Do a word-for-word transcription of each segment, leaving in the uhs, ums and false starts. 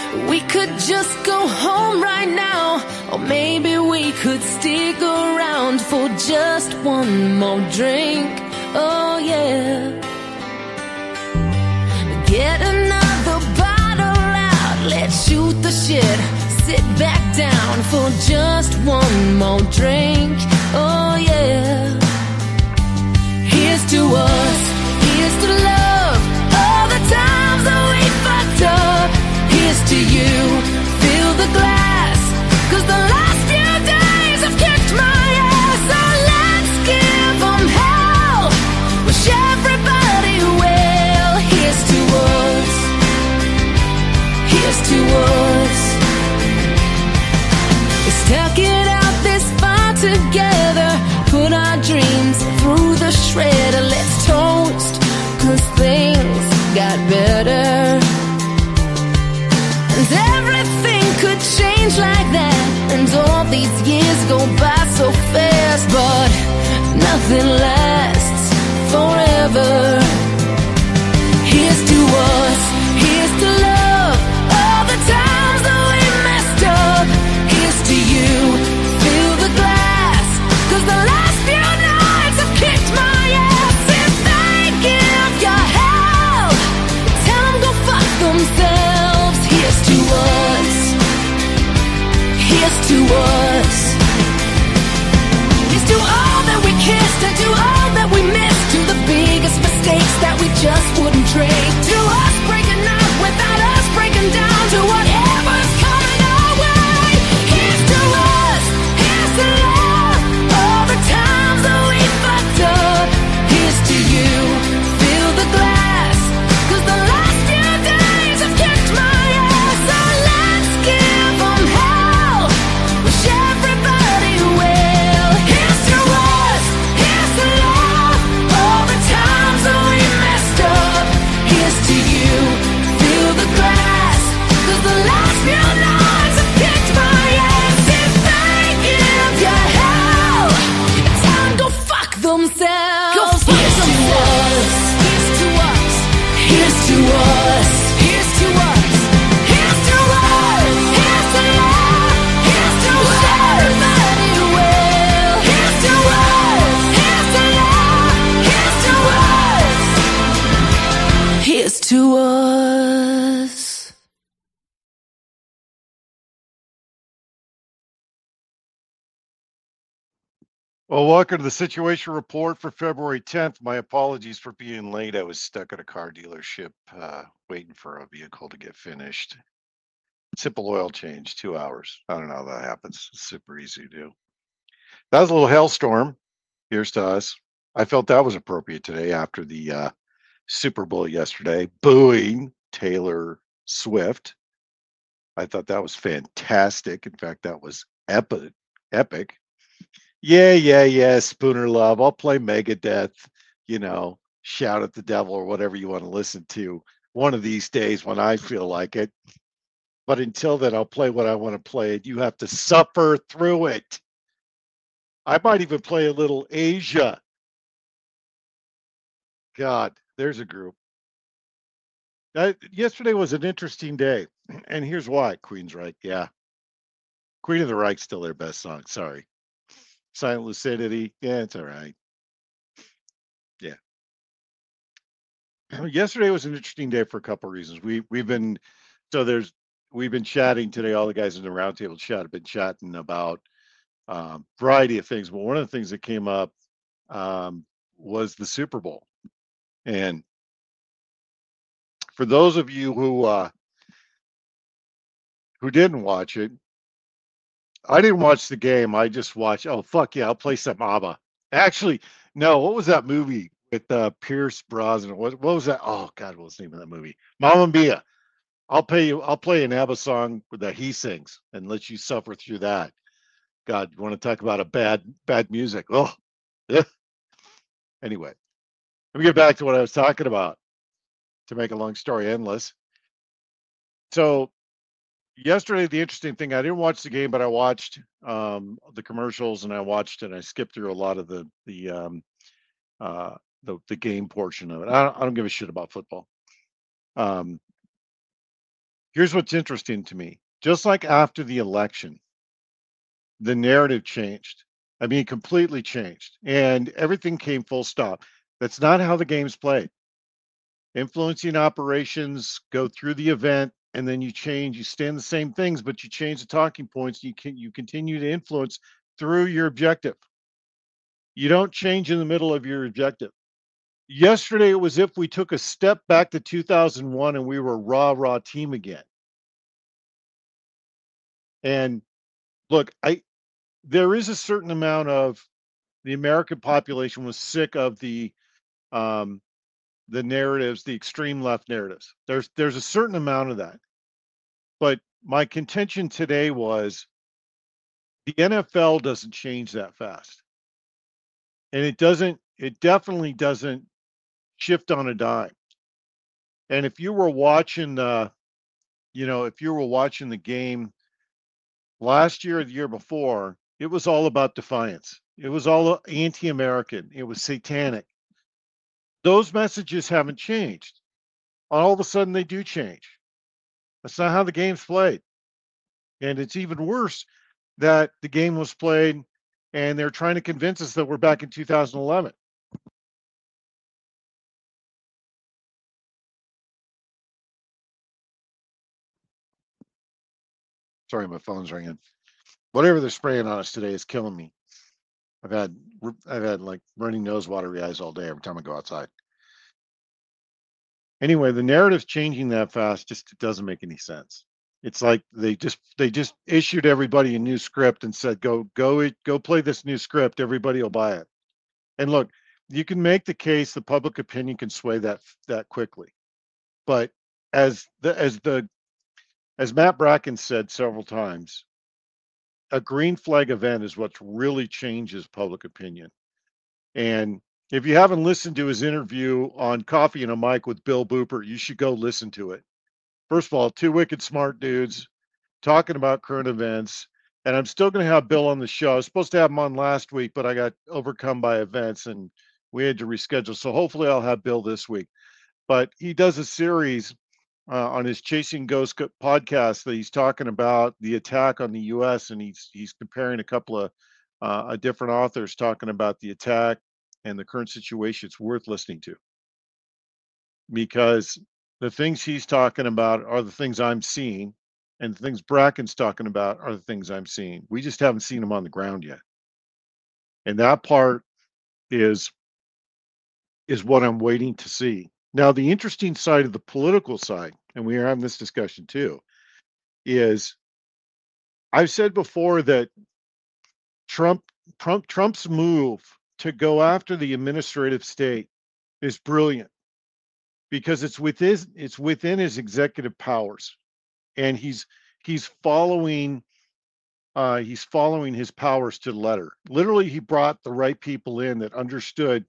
We could just go home right now, or maybe we could stick around for just one more drink. Oh yeah. Get another bottle out, let's shoot the shit. Sit back down for just one more drink. Oh yeah. Here's to us, here's to love, all the times that we fucked up. Here's to you, fill the glass, cause the last few days have kicked my ass. So let's give them hell, wish everybody well. Here's to us, here's to us. We stuck it out this far together, put our dreams through the shredder. Let's toast, cause things got better. And everything could change like that, and all these years go by so fast, but nothing lasts forever. Here's to us, here's to love, all the times that we messed up. Here's to you, fill the glass, cause the last few nights have kicked my ass. If they give you hell, tell them go fuck themselves. Here's to us, here's to us. Here's to all that we kissed and to all that we missed, to the biggest mistakes that we just wouldn't trade, to us breaking up without us breaking down, to whatever's coming our way. Here's to us, here's to love, all the times that we fucked up. Here's to you, fill the glass, cause the last few days have kicked my ass. So let's give them hell, wish everybody well. Here's to us, here's to love, all the times that we messed up. Here's to you, fill the glass, cause the last few nights have kicked my ass. If they give you hell, tell them go fuck themselves. Go fuck themselves. Here's to us, here's to us, here's to us, here's to us, here's to love, here's to everybody well. Here's to us, here's to love, here's to us, here's to us. Well, welcome to the Situation Report for February tenth. My apologies for being late. I was stuck at a car dealership uh, waiting for a vehicle to get finished. Simple oil change, two hours. I don't know how that happens. It's super easy to do. That was a little hailstorm. Here's to us. I felt that was appropriate today after the uh, Super Bowl yesterday, booing Taylor Swift. I thought that was fantastic. In fact, that was epic. Epic. Yeah, yeah, yeah, Spooner Love. I'll play Megadeth, you know, shout at the devil or whatever you want to listen to one of these days when I feel like it. But until then, I'll play what I want to play. You have to suffer through it. I might even play a little Asia. God, there's a group. That, yesterday was an interesting day. And here's why, Queensryche. Yeah. Queen of the Reich's still their best song. Sorry. Silent Lucidity. Yeah, it's all right. Yeah. Yesterday was an interesting day for a couple of reasons. We we've been so there's we've been chatting today. All the guys in the roundtable chat have been chatting about um, variety of things. But one of the things that came up um, was the Super Bowl. And for those of you who uh, who didn't watch it, I didn't watch the game. I just watched. Oh fuck yeah! I'll play some ABBA. Actually, no. What was that movie with uh, Pierce Brosnan? What what was that? Oh God, what was the name of that movie? Mamma Mia. I'll pay you. I'll play an ABBA song that he sings and let you suffer through that. God, you want to talk about a bad bad music? Oh, yeah. Anyway, let me get back to what I was talking about. To make a long story endless. So yesterday, the interesting thing, I didn't watch the game, but I watched um, the commercials and I watched and I skipped through a lot of the the um, uh, the, the game portion of it. I don't, I don't give a shit about football. Um, Here's what's interesting to me. Just like after the election, the narrative changed. I mean, completely changed, and everything came full stop. That's not how the game's played. Influencing operations go through the event, and then you change. You stand the same things, but you change the talking points. You can you continue to influence through your objective. You don't change in the middle of your objective. Yesterday, it was if we took a step back to two thousand one and we were a rah rah team again. And look, I there is a certain amount of the American population was sick of the um, the narratives, the extreme left narratives. There's there's a certain amount of that. But my contention today was the N F L doesn't change that fast. And it doesn't, it definitely doesn't shift on a dime. And if you were watching uh, you know, if you were watching the game last year or the year before, it was all about defiance. It was all anti-American. It was satanic. Those messages haven't changed. All of a sudden they do change. That's not how the game's played. And it's even worse that the game was played and they're trying to convince us that we're back in two thousand eleven. Sorry, my phone's ringing. Whatever they're spraying on us today is killing me. I've had I've had like running nose, watery eyes all day every time I go outside. Anyway, the narrative's changing that fast. Just it doesn't make any sense. It's like they just they just issued everybody a new script and said, "Go go go play this new script. Everybody will buy it." And look, you can make the case the public opinion can sway that that quickly, but as the as the as Matt Bracken said several times, a green flag event is what really changes public opinion. And if you haven't listened to his interview on Coffee and a Mic with Bill Booper, you should go listen to it. First of all, two wicked smart dudes talking about current events. And I'm still going to have Bill on the show. I was supposed to have him on last week, but I got overcome by events and we had to reschedule. So hopefully I'll have Bill this week. But he does a series uh, on his Chasing Ghosts podcast that he's talking about the attack on the U S and he's he's comparing a couple of uh, different authors talking about the attack and the current situation. It's worth listening to because the things he's talking about are the things I'm seeing, and the things Bracken's talking about are the things I'm seeing. We just haven't seen them on the ground yet, and that part is is what I'm waiting to see. Now, the interesting side of the political side, and we are having this discussion too, is I've said before that Trump, Trump Trump's move to go after the administrative state is brilliant because it's within it's within his executive powers, and he's he's following uh, he's following his powers to the letter. Literally, he brought the right people in that understood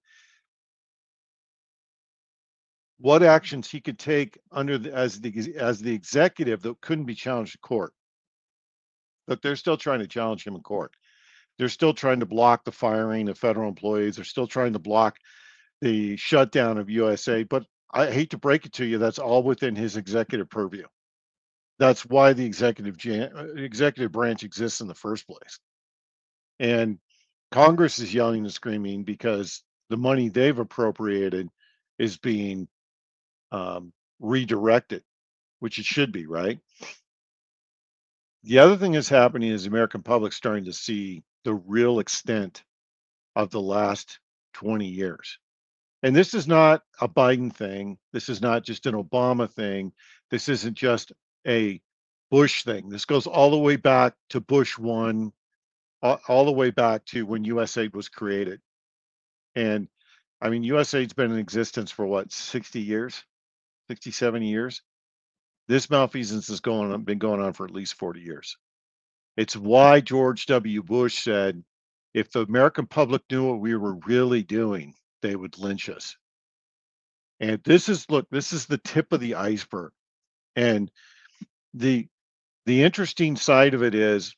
what actions he could take under the, as the as the executive that couldn't be challenged in court. But they're still trying to challenge him in court. They're still trying to block the firing of federal employees. They're still trying to block the shutdown of U S A. But I hate to break it to you, that's all within his executive purview. That's why the executive executive branch exists in the first place. And Congress is yelling and screaming because the money they've appropriated is being um, redirected, which it should be, right? The other thing that's happening is the American public starting to see the real extent of the last twenty years. And this is not a Biden thing. This is not just an Obama thing. This isn't just a Bush thing. This goes all the way back to Bush one, all, all the way back to when U S A I D was created. And I mean, U S A I D's been in existence for what, sixty years, sixty, seventy years? This malfeasance has going on, been going on for at least forty years. It's why George W. Bush said, if the American public knew what we were really doing, they would lynch us. And this is, look, this is the tip of the iceberg. And the the interesting side of it is,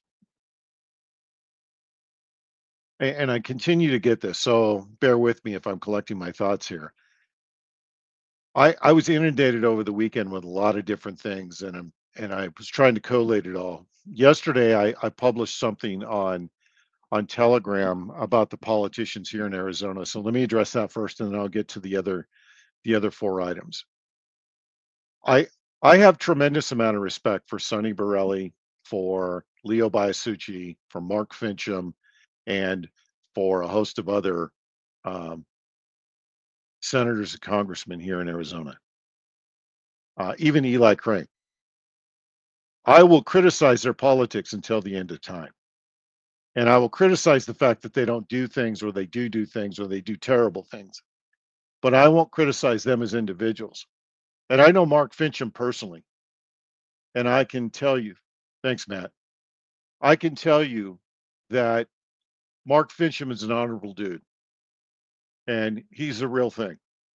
and I continue to get this, so bear with me if I'm collecting my thoughts here. I, I was inundated over the weekend with a lot of different things, and I'm and I was trying to collate it all. Yesterday, I, I published something on on Telegram about the politicians here in Arizona. So let me address that first, and then I'll get to the other the other four items. I I have tremendous amount of respect for Sonny Borelli, for Leo Biasucci, for Mark Fincham, and for a host of other um, senators and congressmen here in Arizona. Uh, even Eli Crane. I will criticize their politics until the end of time. And I will criticize the fact that they don't do things, or they do do things, or they do terrible things. But I won't criticize them as individuals. And I know Mark Fincham personally. And I can tell you, thanks, Matt. I can tell you that Mark Fincham is an honorable dude. And he's the real thing.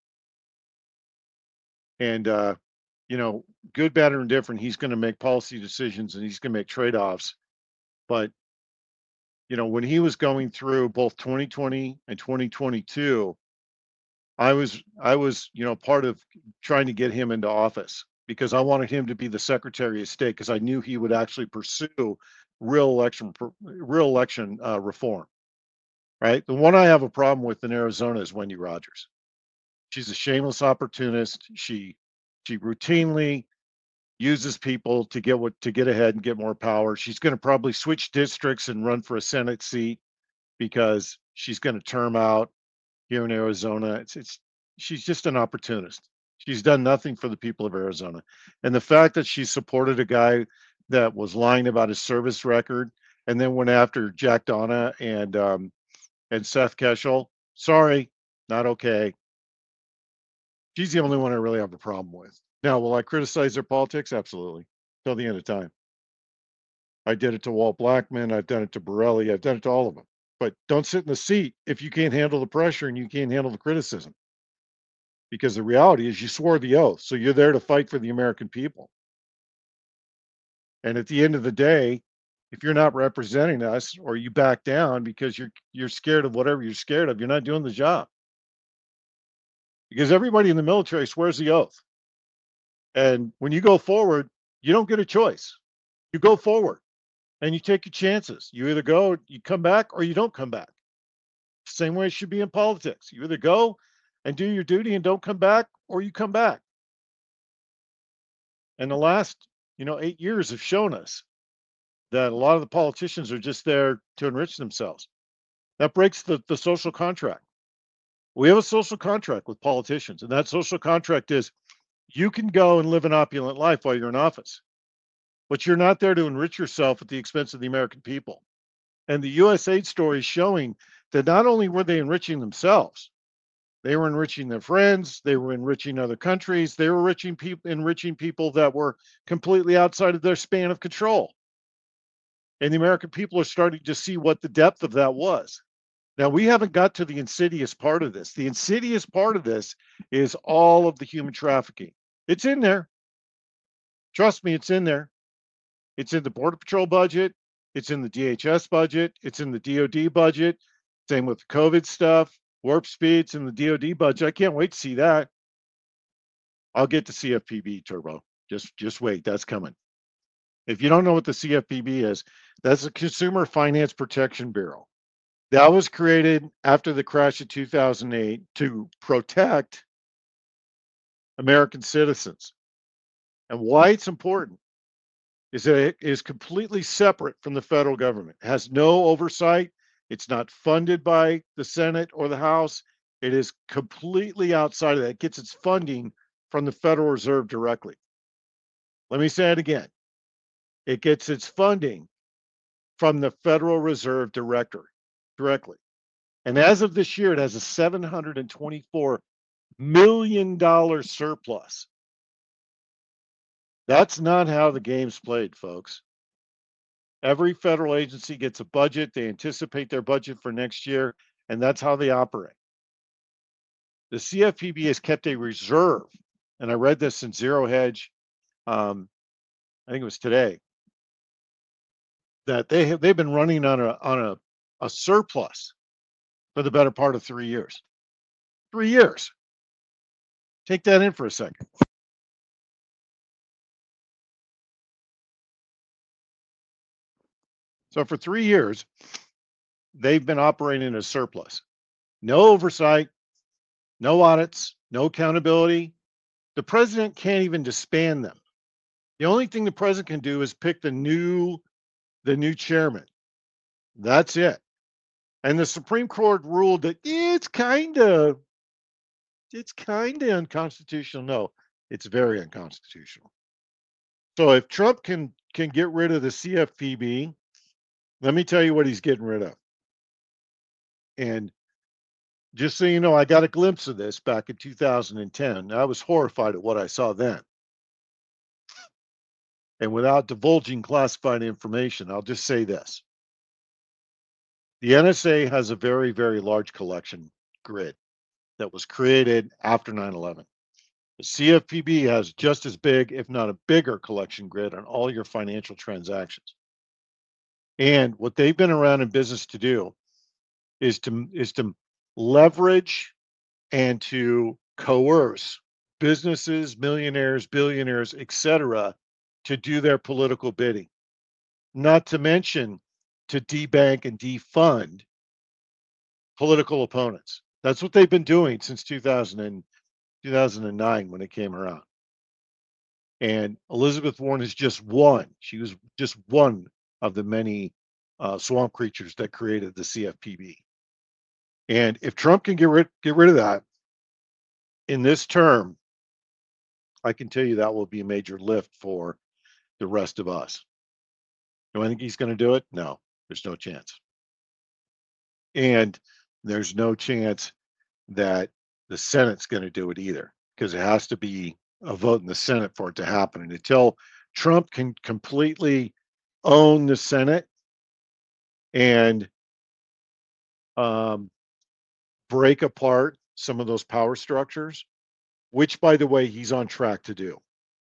And, uh, you know, good, bad, or indifferent, he's going to make policy decisions and he's going to make trade offs. But, you know, when he was going through both twenty twenty and twenty twenty-two, I was, I was, you know, part of trying to get him into office because I wanted him to be the Secretary of State because I knew he would actually pursue real election, real election uh, reform. Right. The one I have a problem with in Arizona is Wendy Rogers. She's a shameless opportunist. She she routinely uses people to get what to get ahead and get more power. She's going to probably switch districts and run for a Senate seat because she's going to term out here in Arizona. It's it's she's just an opportunist. She's done nothing for the people of Arizona. And the fact that she supported a guy that was lying about his service record and then went after Jack Donna and um, and Seth Keshel, sorry, not okay. She's the only one I really have a problem with. Now, will I criticize their politics? Absolutely. Till the end of time. I did it to Walt Blackman. I've done it to Borelli. I've done it to all of them. But don't sit in the seat if you can't handle the pressure and you can't handle the criticism. Because the reality is you swore the oath. So you're there to fight for the American people. And at the end of the day, if you're not representing us or you back down because you're you're scared of whatever you're scared of, you're not doing the job. Because everybody in the military swears the oath. And when you go forward, you don't get a choice. You go forward and you take your chances. You either go, you come back, or you don't come back. Same way it should be in politics. You either go and do your duty and don't come back, or you come back. And the last, you know, eight years have shown us that a lot of the politicians are just there to enrich themselves. That breaks the, the social contract. We have a social contract with politicians, and that social contract is you can go and live an opulent life while you're in office, but you're not there to enrich yourself at the expense of the American people. And the U S A I D story is showing that not only were they enriching themselves, they were enriching their friends, they were enriching other countries, they were enriching people, enriching people that were completely outside of their span of control. And the American people are starting to see what the depth of that was. Now, we haven't got to the insidious part of this. The insidious part of this is all of the human trafficking. It's in there. Trust me, it's in there. It's in the Border Patrol budget. It's in the D H S budget. It's in the D O D budget. Same with the COVID stuff. Warp speeds in the D O D budget. I can't wait to see that. I'll get to C F P B, Turbo. Just, just wait. That's coming. If you don't know what the C F P B is, that's the Consumer Finance Protection Bureau. That was created after the crash of two thousand eight to protect American citizens. And why it's important is that it is completely separate from the federal government. It has no oversight. It's not funded by the Senate or the House. It is completely outside of that. It gets its funding from the Federal Reserve directly. Let me say it again. It gets its funding from the Federal Reserve director, directly. And as of this year, it has a seven hundred twenty-four million dollars surplus. That's not how the game's played, folks. Every federal agency gets a budget. They anticipate their budget for next year, and that's how they operate. The C F P B has kept a reserve, and I read this in Zero Hedge, um, I think it was today, that they have they've been running on a on a, a surplus for the better part of three years. Three years. Take that in for a second. So for three years, they've been operating a surplus. No oversight, no audits, no accountability. The president can't even disband them. The only thing the president can do is pick the new the new chairman. That's it. And the Supreme Court ruled that it's kind of it's kind of unconstitutional. No, it's very unconstitutional. So if Trump can can get rid of the C F P B, let me tell you what he's getting rid of. And just so you know, I got a glimpse of this back in two thousand ten. I was horrified at what I saw then. And without divulging classified information, I'll just say this. The N S A has a very, very large collection grid that was created after nine eleven. The C F P B has just as big, if not a bigger collection grid on all your financial transactions. And what they've been around in business to do is to is to leverage and to coerce businesses, millionaires, billionaires, et cetera, to do their political bidding. Not to mention to debank and defund political opponents. That's what they've been doing since two thousand and, two thousand nine when it came around. And Elizabeth Warren is just one. She was just one of the many uh, swamp creatures that created the C F P B. And if Trump can get rid get rid of that in this term, I can tell you that will be a major lift for the rest of us. Do I think he's going to do it? No, there's no chance. And there's no chance that the Senate's going to do it either, because it has to be a vote in the Senate for it to happen. And until Trump can completely own the Senate and um, break apart some of those power structures, which, by the way, he's on track to do.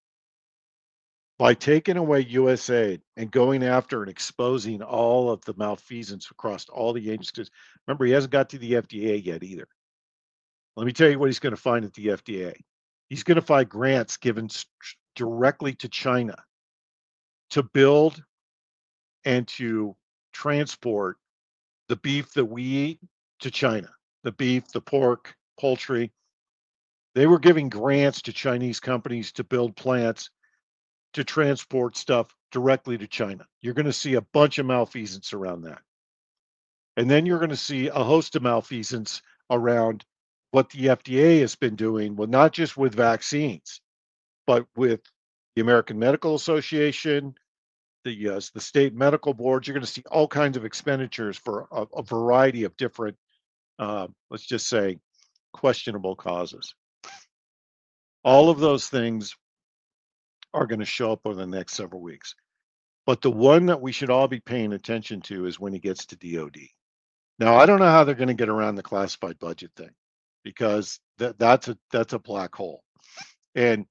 By taking away U S A I D and going after and exposing all of the malfeasance across all the agencies. Remember, he hasn't got to the F D A yet either. Let me tell you what he's going to find at the F D A. He's going to find grants given directly to China to build and to transport the beef that we eat to China. The beef, the pork, poultry. They were giving grants to Chinese companies to build plants to transport stuff directly to China. You're going to see a bunch of malfeasance around that. And then you're going to see a host of malfeasance around what the F D A has been doing, well, not just with vaccines, but with the American Medical Association, the uh, the state medical boards. You're going to see all kinds of expenditures for a, a variety of different, uh, let's just say, questionable causes. All of those things are going to show up over the next several weeks. But the one that we should all be paying attention to is when he gets to D O D. Now, I don't know how they're going to get around the classified budget thing, because that, that's a that's a black hole. And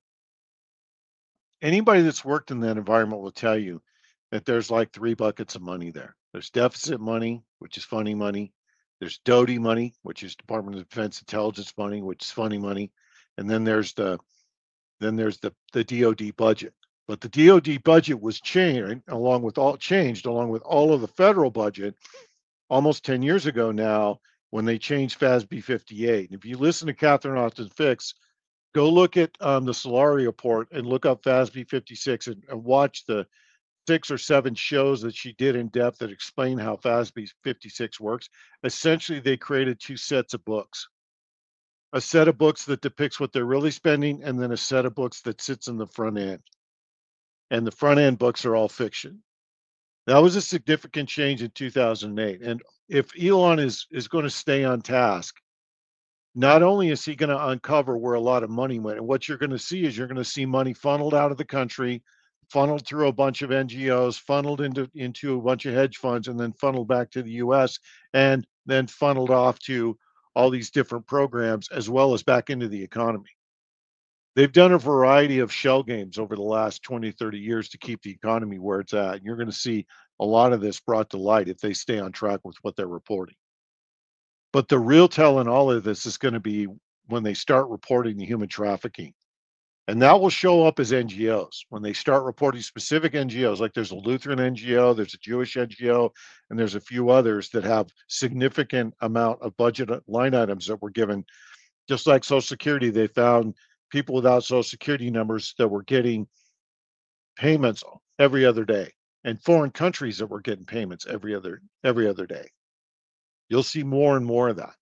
anybody that's worked in that environment will tell you that there's like three buckets of money there. There's deficit money, which is funny money. There's D O D money, which is Department of Defense Intelligence money, which is funny money. And then there's the then there's the, the D O D budget. But the D O D budget was changed along with all changed along with all of the federal budget almost ten years ago now, when they changed F A S B fifty-eight. And if you listen to Catherine Austin Fix, go look at um, the Solari report and look up F A S B fifty-six and, and watch the six or seven shows that she did in depth that explain how F A S B fifty-six works. Essentially, they created two sets of books. A set of books that depicts what they're really spending, and then a set of books that sits in the front end. And the front end books are all fiction. That was a significant change in two thousand eight. And if Elon is, is going to stay on task, not only is he going to uncover where a lot of money went, and what you're going to see is you're going to see money funneled out of the country, funneled through a bunch of N G Os, funneled into, into a bunch of hedge funds, and then funneled back to the U S, and then funneled off to all these different programs, as well as back into the economy. They've done a variety of shell games over the last twenty, thirty years to keep the economy where it's at. And you're going to see a lot of this brought to light if they stay on track with what they're reporting. But the real tell in all of this is going to be when they start reporting the human trafficking. And that will show up as N G Os when they start reporting specific N G Os, like there's a Lutheran N G O, there's a Jewish N G O, and there's a few others that have significant amount of budget line items that were given. Just like Social Security, they found people without Social Security numbers that were getting payments every other day, and foreign countries that were getting payments every other every other day. You'll see more and more of that.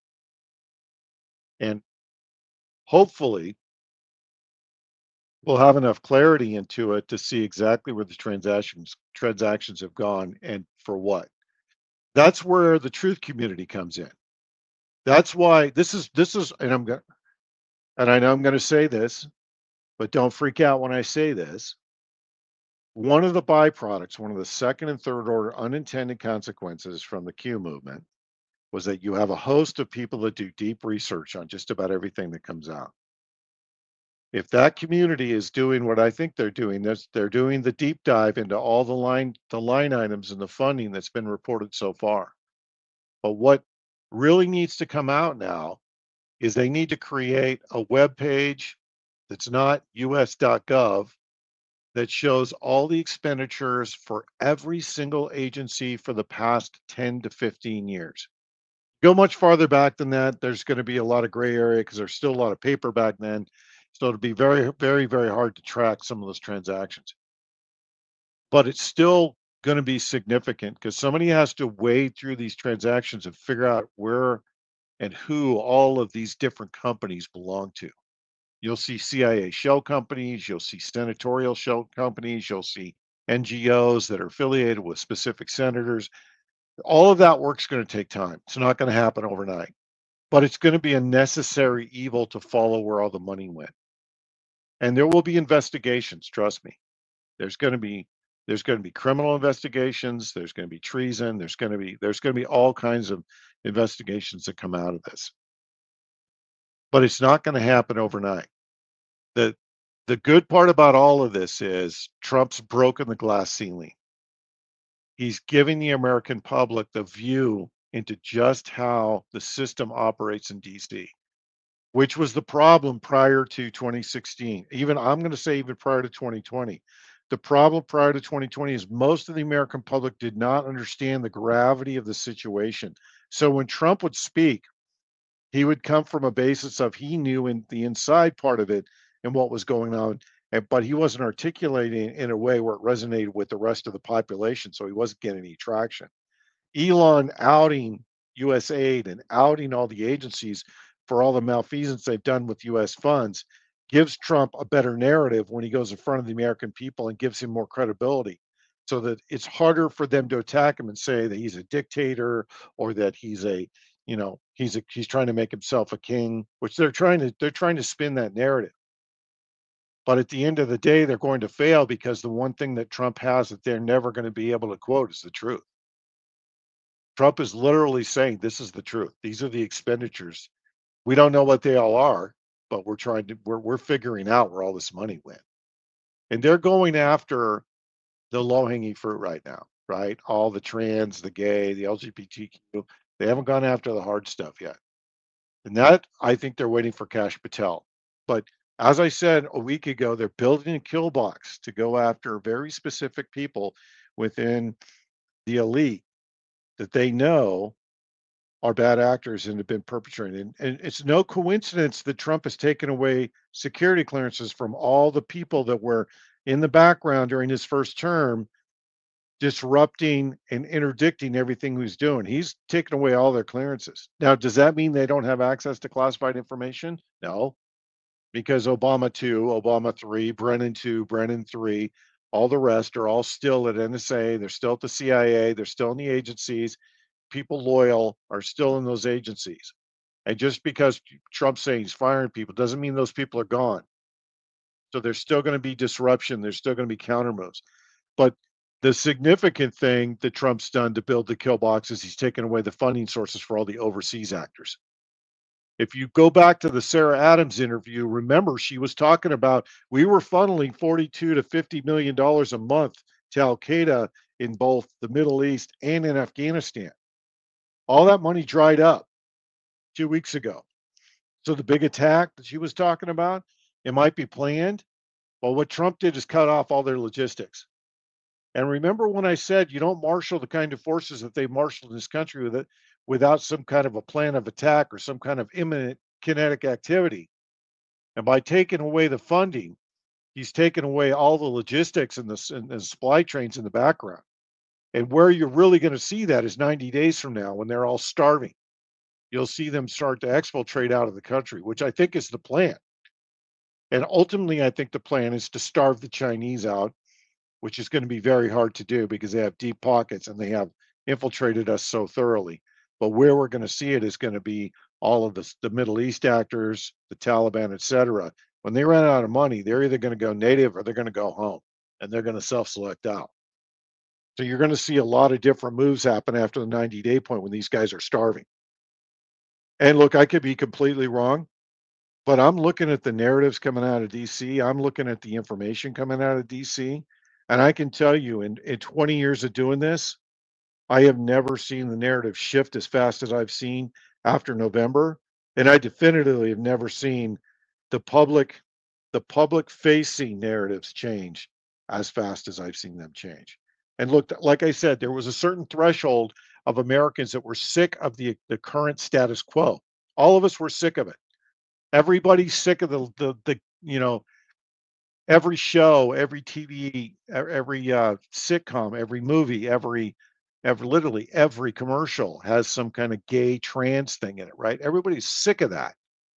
And hopefully we'll have enough clarity into it to see exactly where the transactions transactions have gone and for what. That's where the truth community comes in. That's why this is this is and I'm going and I know I'm going to say this, but don't freak out when I say this. One of the byproducts, one of the second and third order unintended consequences from the Q movement was that you have a host of people that do deep research on just about everything that comes out. If that community is doing what I think they're doing, they're, they're doing the deep dive into all the line the line items and the funding that's been reported so far. But what really needs to come out now is they need to create a web page that's not U S dot gov that shows all the expenditures for every single agency for the past ten to fifteen years. Go much farther back than that, there's going to be a lot of gray area because there's still a lot of paper back then. So it'll be very, very, very hard to track some of those transactions. But it's still going to be significant because somebody has to wade through these transactions and figure out where and who all of these different companies belong to. You'll see C I A shell companies, you'll see senatorial shell companies, you'll see N G Os that are affiliated with specific senators. All of that work's going to take time. It's not going to happen overnight, but it's going to be a necessary evil to follow where all the money went. And there will be investigations, trust me. There's going to be there's going to be criminal investigations, there's going to be treason, there's going to be there's going to be all kinds of investigations that come out of this. But it's not going to happen overnight. The the good part about all of this is Trump's broken the glass ceiling. He's giving the American public the view into just how the system operates in D C, which was the problem prior to twenty sixteen. Even I'm going to say even prior to twenty twenty. The problem prior to twenty twenty is most of the American public did not understand the gravity of the situation. So when Trump would speak, he would come from a basis of he knew in the inside part of it and what was going on, and, but he wasn't articulating in a way where it resonated with the rest of the population, so he wasn't getting any traction. Elon outing U S aid and outing all the agencies for all the malfeasance they've done with U S funds gives Trump a better narrative when he goes in front of the American people and gives him more credibility, so that it's harder for them to attack him and say that he's a dictator or that he's a, you know, he's a, he's trying to make himself a king, which they're trying to they're trying to spin that narrative. But at the end of the day, they're going to fail because the one thing that Trump has that they're never going to be able to quote is the truth. Trump is literally saying this is the truth. These are the expenditures. We don't know what they all are, but we're trying to we're we're figuring out where all this money went. And they're going after the low-hanging fruit right now, right? All the trans, the gay, the L G B T Q. They haven't gone after the hard stuff yet. And that, I think they're waiting for Kash Patel. But as I said a week ago, they're building a kill box to go after very specific people within the elite that they know are bad actors and have been perpetrating. And, and it's no coincidence that Trump has taken away security clearances from all the people that were in the background during his first term, disrupting and interdicting everything he's doing. He's taken away all their clearances. Now, does that mean they don't have access to classified information? No, because Obama two, Obama three, Brennan two, Brennan three, all the rest are all still at N S A. They're still at the C I A. They're still in the agencies. People loyal are still in those agencies. And just because Trump's saying he's firing people doesn't mean those people are gone. So there's still going to be disruption. There's still going to be counter moves. But the significant thing that Trump's done to build the kill box is he's taken away the funding sources for all the overseas actors. If you go back to the Sarah Adams interview, remember she was talking about we were funneling forty-two to fifty million dollars a month to Al Qaeda in both the Middle East and in Afghanistan. All that money dried up two weeks ago. So the big attack that she was talking about, it might be planned, Well, what Trump did is cut off all their logistics. And remember when I said you don't marshal the kind of forces that they marshaled in this country with it without some kind of a plan of attack or some kind of imminent kinetic activity. And by taking away the funding, he's taken away all the logistics and the, and the supply trains in the background. And where you're really going to see that is ninety days from now when they're all starving. You'll see them start to exfiltrate out of the country, which I think is the plan. And ultimately, I think the plan is to starve the Chinese out, which is going to be very hard to do because they have deep pockets and they have infiltrated us so thoroughly. But where we're going to see it is going to be all of the, the Middle East actors, the Taliban, et cetera. When they run out of money, they're either going to go native or they're going to go home, and they're going to self-select out. So you're going to see a lot of different moves happen after the ninety day point when these guys are starving. And look, I could be completely wrong, but I'm looking at the narratives coming out of D C. I'm looking at the information coming out of D C. And I can tell you in, in twenty years of doing this, I have never seen the narrative shift as fast as I've seen after November. And I definitively have never seen the public, the public facing narratives change as fast as I've seen them change. And look, like I said, there was a certain threshold of Americans that were sick of the, the current status quo. All of us were sick of it. Everybody's sick of the, the, the you know, every show, every T V, every uh, sitcom, every movie, every, every, literally every commercial has some kind of gay trans thing in it, right? Everybody's sick of that.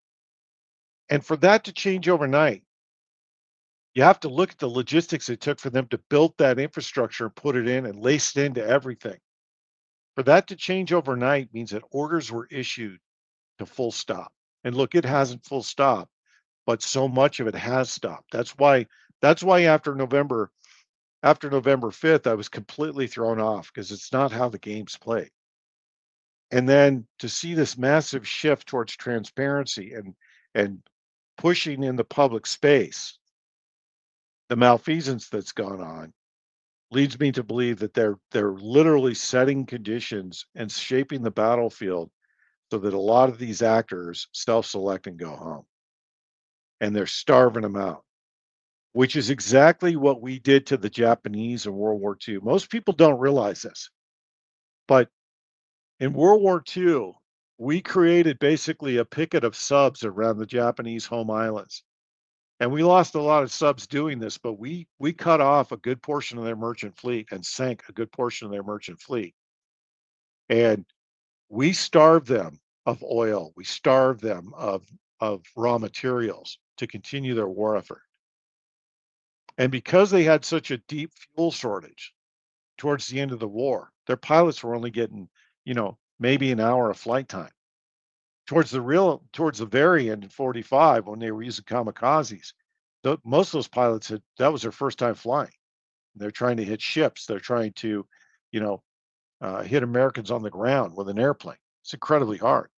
And for that to change overnight, you have to look at the logistics it took for them to build that infrastructure and put it in and lace it into everything. For that to change overnight means that orders were issued to full stop. And look, it hasn't full stop, but so much of it has stopped. That's why that's why after November after November fifth, I was completely thrown off because it's not how the game's played. And then to see this massive shift towards transparency and and pushing in the public space, the malfeasance that's gone on leads me to believe that they're they're literally setting conditions and shaping the battlefield so that a lot of these actors self-select and go home. And they're starving them out, which is exactly what we did to the Japanese in World War Two. Most people don't realize this, but in World War Two, we created basically a picket of subs around the Japanese home islands. And we lost a lot of subs doing this, but we we cut off a good portion of their merchant fleet and sank a good portion of their merchant fleet. And we starved them of oil. We starved them of of raw materials to continue their war effort. And because they had such a deep fuel shortage towards the end of the war, their pilots were only getting, you know, maybe an hour of flight time. Towards the real, towards the very end in forty-five, when they were using kamikazes, th- most of those pilots had that was their first time flying. They're trying to hit ships. They're trying to, you know, uh, hit Americans on the ground with an airplane. It's incredibly hard.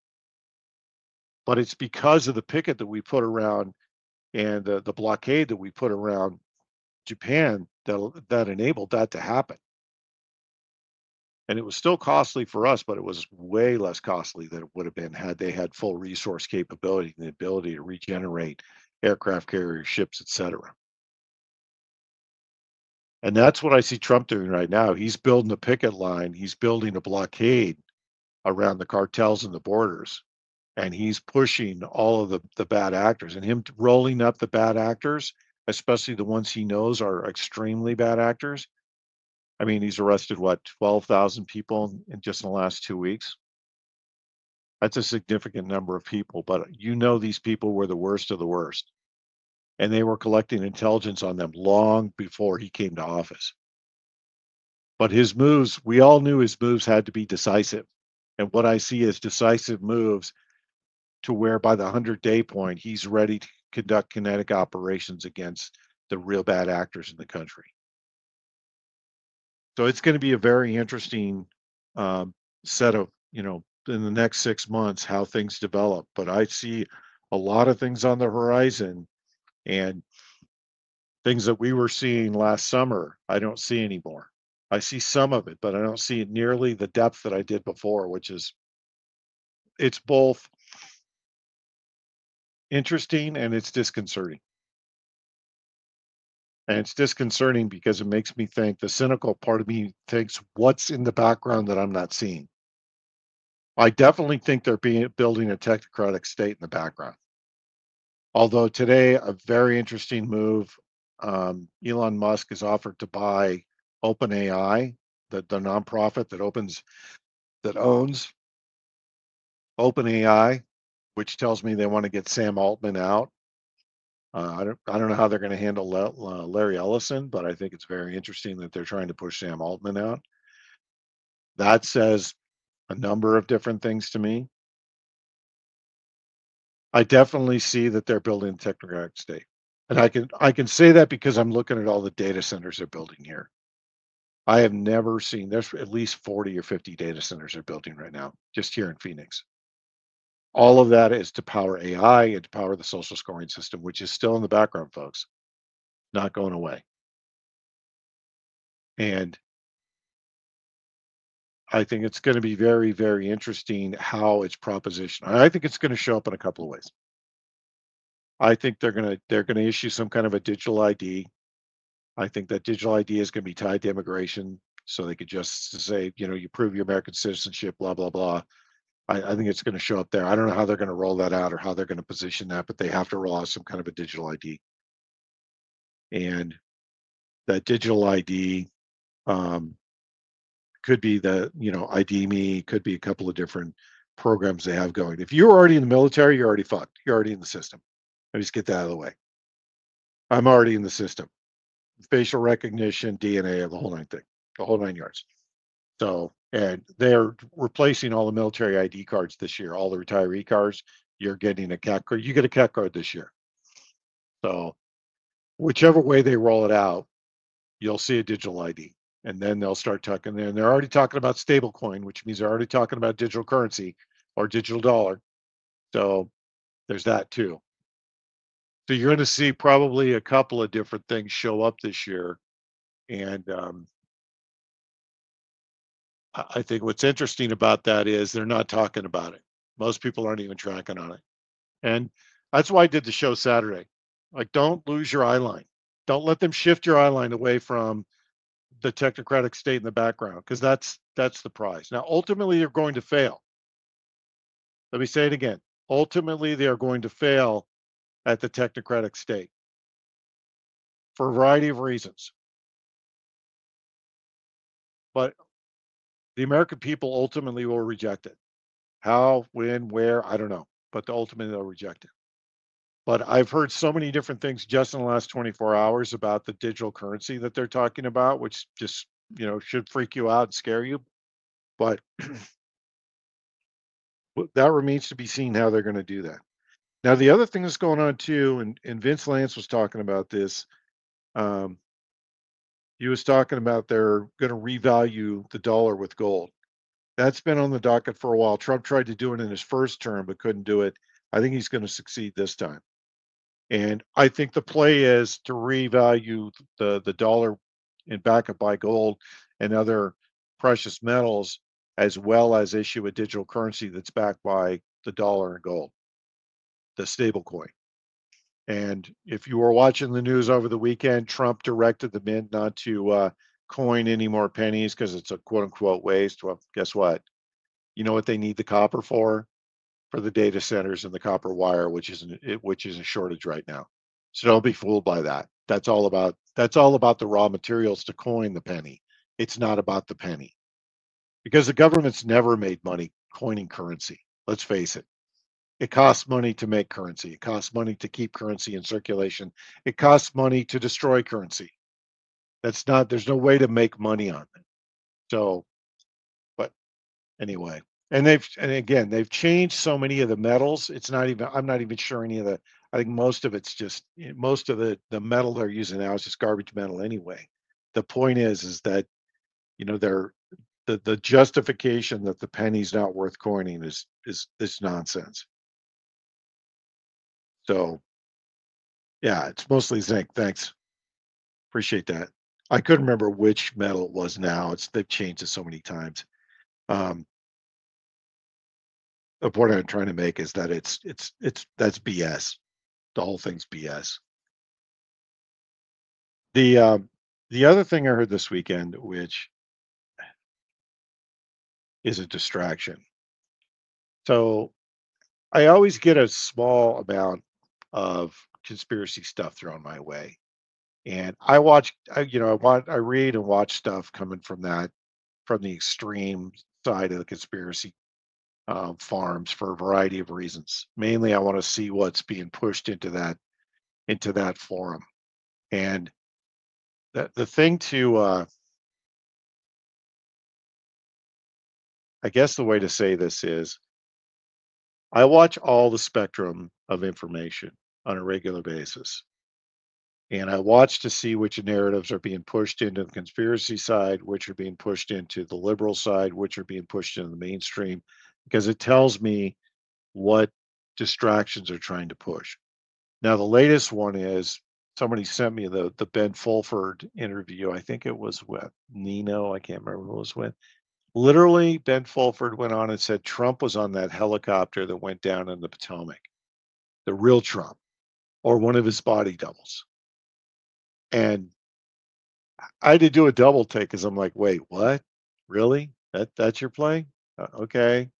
But it's because of the picket that we put around and the, the blockade that we put around Japan that that enabled that to happen. And it was still costly for us, but it was way less costly than it would have been had they had full resource capability and the ability to regenerate aircraft carriers, ships, et cetera. And that's what I see Trump doing right now. He's building a picket line. He's building a blockade around the cartels and the borders. And he's pushing all of the, the bad actors and him rolling up the bad actors, especially the ones he knows are extremely bad actors. I mean, he's arrested, what, twelve thousand people in just in the last two weeks? That's a significant number of people, but you know these people were the worst of the worst. And they were collecting intelligence on them long before he came to office. But his moves, we all knew his moves had to be decisive. And what I see is decisive moves to where by the hundred day point, he's ready to conduct kinetic operations against the real bad actors in the country. So it's going to be a very interesting um, set of, you know, in the next six months, how things develop. But I see a lot of things on the horizon and things that we were seeing last summer, I don't see anymore. I see some of it, but I don't see it nearly the depth that I did before, which is, it's both interesting and it's disconcerting. And it's disconcerting because it makes me think, the cynical part of me thinks, what's in the background that I'm not seeing? I definitely think they're being building a technocratic state in the background. Although today, a very interesting move, um, Elon Musk has offered to buy OpenAI, the, the nonprofit that opens that owns OpenAI, which tells me they want to get Sam Altman out. Uh, I don't I don't know how they're going to handle Le- uh, Larry Ellison, but I think it's very interesting that they're trying to push Sam Altman out. That says a number of different things to me. I definitely see that they're building a technocratic state. And I can I can say that because I'm looking at all the data centers they're building here. I have never seen, there's at least forty or fifty data centers they're building right now, just here in Phoenix. All of that is to power A I and to power the social scoring system, which is still in the background, folks, not going away. And I think it's going to be very, very interesting how it's propositioned. I think it's going to show up in a couple of ways. I think they're going to they're going to issue some kind of a digital I D. I think that digital I D is going to be tied to immigration, so they could just say, you know, you prove your American citizenship, blah blah blah. I, I think it's going to show up there. I don't know how they're going to roll that out or how they're going to position that, but they have to roll out some kind of a digital I D. And that digital I D um, could be the, you know, I D Me, could be a couple of different programs they have going. If you're already in the military, you're already fucked. You're already in the system. Let me just get that out of the way. I'm already in the system. Facial recognition, D N A, the whole nine thing, the whole nine yards. So, and they're replacing all the military I D cards this year, all the retiree cards. You're getting a cat card. You get a cat card this year. So, whichever way they roll it out, you'll see a digital I D. And then they'll start talking there. And they're already talking about stable coin, which means they're already talking about digital currency or digital dollar. So there's that too. So you're going to see probably a couple of different things show up this year. And um, I I think what's interesting about that is they're not talking about it. Most people aren't even tracking on it. And that's why I did the show Saturday. Like, don't lose your eye line. Don't let them shift your eye line away from the technocratic state in the background, because that's that's the prize. Now, ultimately, they're going to fail. Let me say it again. Ultimately, they are going to fail at the technocratic state for a variety of reasons. But the American people ultimately will reject it. How, when, where, I don't know. But ultimately, they'll reject it. But I've heard so many different things just in the last twenty-four hours about the digital currency that they're talking about, which just, you know, should freak you out and scare you. But that remains to be seen how they're going to do that. Now, the other thing that's going on too, and, and Vince Lance was talking about this. Um, he was talking about they're going to revalue the dollar with gold. That's been on the docket for a while. Trump tried to do it in his first term, but couldn't do it. I think he's going to succeed this time. And I think the play is to revalue the, the dollar and back up by gold and other precious metals, as well as issue a digital currency that's backed by the dollar and gold, the stable coin. And if you were watching the news over the weekend, Trump directed the Mint not to uh, coin any more pennies because it's a quote unquote waste. Well, guess what? You know what they need the copper for? For the data centers and the copper wire, which is an, it, which is a shortage right now. So don't be fooled by that. That's all about that's all about the raw materials to coin the penny. It's not about the penny, because the government's never made money coining currency. Let's face it. It costs money to make currency. It costs money to keep currency in circulation. It costs money to destroy currency. That's not, there's no way to make money on it. So, but anyway, and they've, and again, they've changed so many of the metals. It's not even, I'm not even sure any of the, I think most of it's just, most of the, the metal they're using now is just garbage metal anyway. The point is, is that, you know, they're, the, the justification that the penny's not worth coining is, is this nonsense. So, yeah, it's mostly zinc. Thanks. Appreciate that. I couldn't remember which metal it was now. It's they've changed it so many times. Um, the point I'm trying to make is that it's it's it's that's B S. The whole thing's B S. The um, the other thing I heard this weekend, which is a distraction. So I always get a small amount of conspiracy stuff thrown my way, and I watch, I, you know, I want, I read and watch stuff coming from that, from the extreme side of the conspiracy um, farms for a variety of reasons. Mainly, I want to see what's being pushed into that into that forum. And the the thing to, uh, I guess the way to say this is, I watch all the spectrum of information on a regular basis. And I watch to see which narratives are being pushed into the conspiracy side, which are being pushed into the liberal side, which are being pushed into the mainstream, because it tells me what distractions are trying to push. Now, the latest one is somebody sent me the the Ben Fulford interview. I think it was with Nino. I can't remember who it was with. Literally, Ben Fulford went on and said Trump was on that helicopter that went down in the Potomac, the real Trump, or one of his body doubles. And I had to do a double take because I'm like, wait, what? Really? That that's your play? Uh, okay.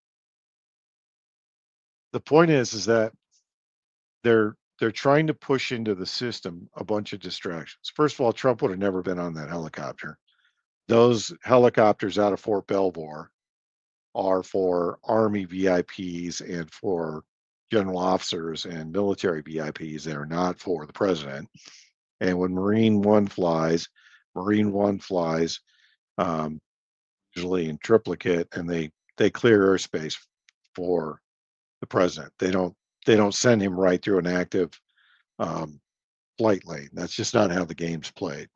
The point is, is that they're they're trying to push into the system a bunch of distractions. First of all, Trump would have never been on that helicopter. Those helicopters out of Fort Belvoir are for Army V I Ps and for general officers and military V I Ps. They are not for the president. And when Marine One flies, Marine One flies um, usually in triplicate, and they they clear airspace for the president. They don't they don't send him right through an active um, flight lane. That's just not how the game's played.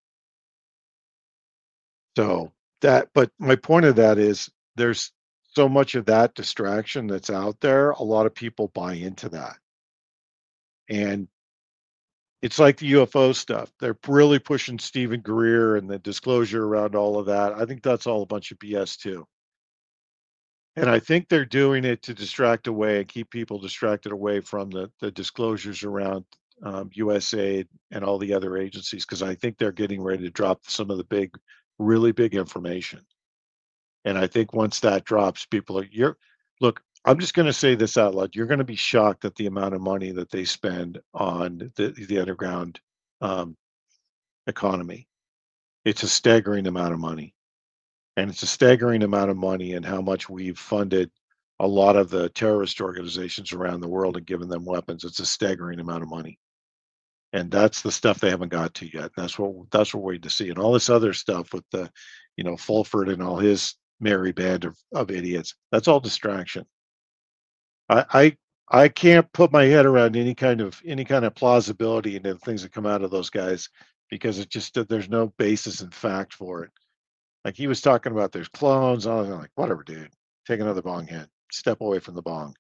So that, but my point of that is there's so much of that distraction that's out there. A lot of people buy into that, and it's like the U F O stuff. They're really pushing Stephen Greer and the disclosure around all of that. I think that's all a bunch of B S too. And I think they're doing it to distract away and keep people distracted away from the the disclosures around um, U S A I D and all the other agencies, because I think they're getting ready to drop some of the big, really big information. And I think once that drops, people are you're look. I'm just going to say this out loud. You're going to be shocked at the amount of money that they spend on the the underground um, economy. It's a staggering amount of money. And it's a staggering amount of money and how much we've funded a lot of the terrorist organizations around the world and given them weapons. It's a staggering amount of money. And that's the stuff they haven't got to yet. That's what that's what we're waiting to see. And all this other stuff with the, you know, Fulford and all his merry band of, of idiots. That's all distraction. I, I I can't put my head around any kind of any kind of plausibility in the things that come out of those guys, because it just there's no basis in fact for it. Like he was talking about there's clones. I was like, whatever, dude. Take another bong hit. Step away from the bong.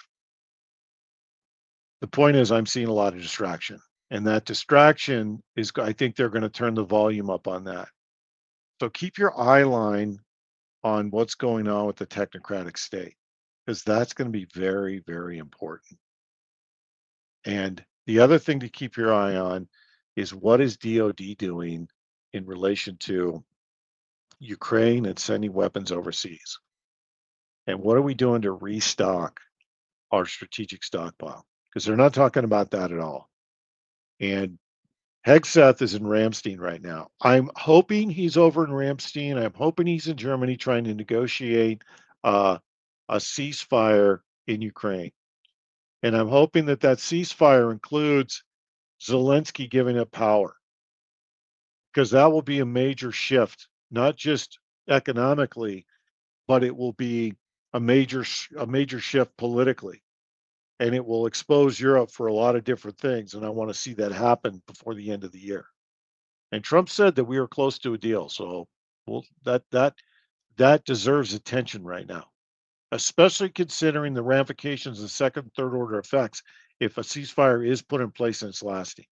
The point is, I'm seeing a lot of distraction, and that distraction is. I think they're going to turn the volume up on that. So keep your eye line on what's going on with the technocratic state, because that's going to be very, very important. And the other thing to keep your eye on is what is D O D doing in relation to Ukraine and sending weapons overseas. And what are we doing to restock our strategic stockpile? Because they're not talking about that at all. And Hegseth is in Ramstein right now. I'm hoping he's over in Ramstein. I'm hoping he's in Germany trying to negotiate uh, a ceasefire in Ukraine. And I'm hoping that that ceasefire includes Zelensky giving up power, because that will be a major shift, not just economically, but it will be a major a major shift politically, and it will expose Europe for a lot of different things. And I want to see that happen before the end of the year. And Trump said that we are close to a deal, so well, that that that deserves attention right now, especially considering the ramifications and second, third order effects if a ceasefire is put in place and it's lasting.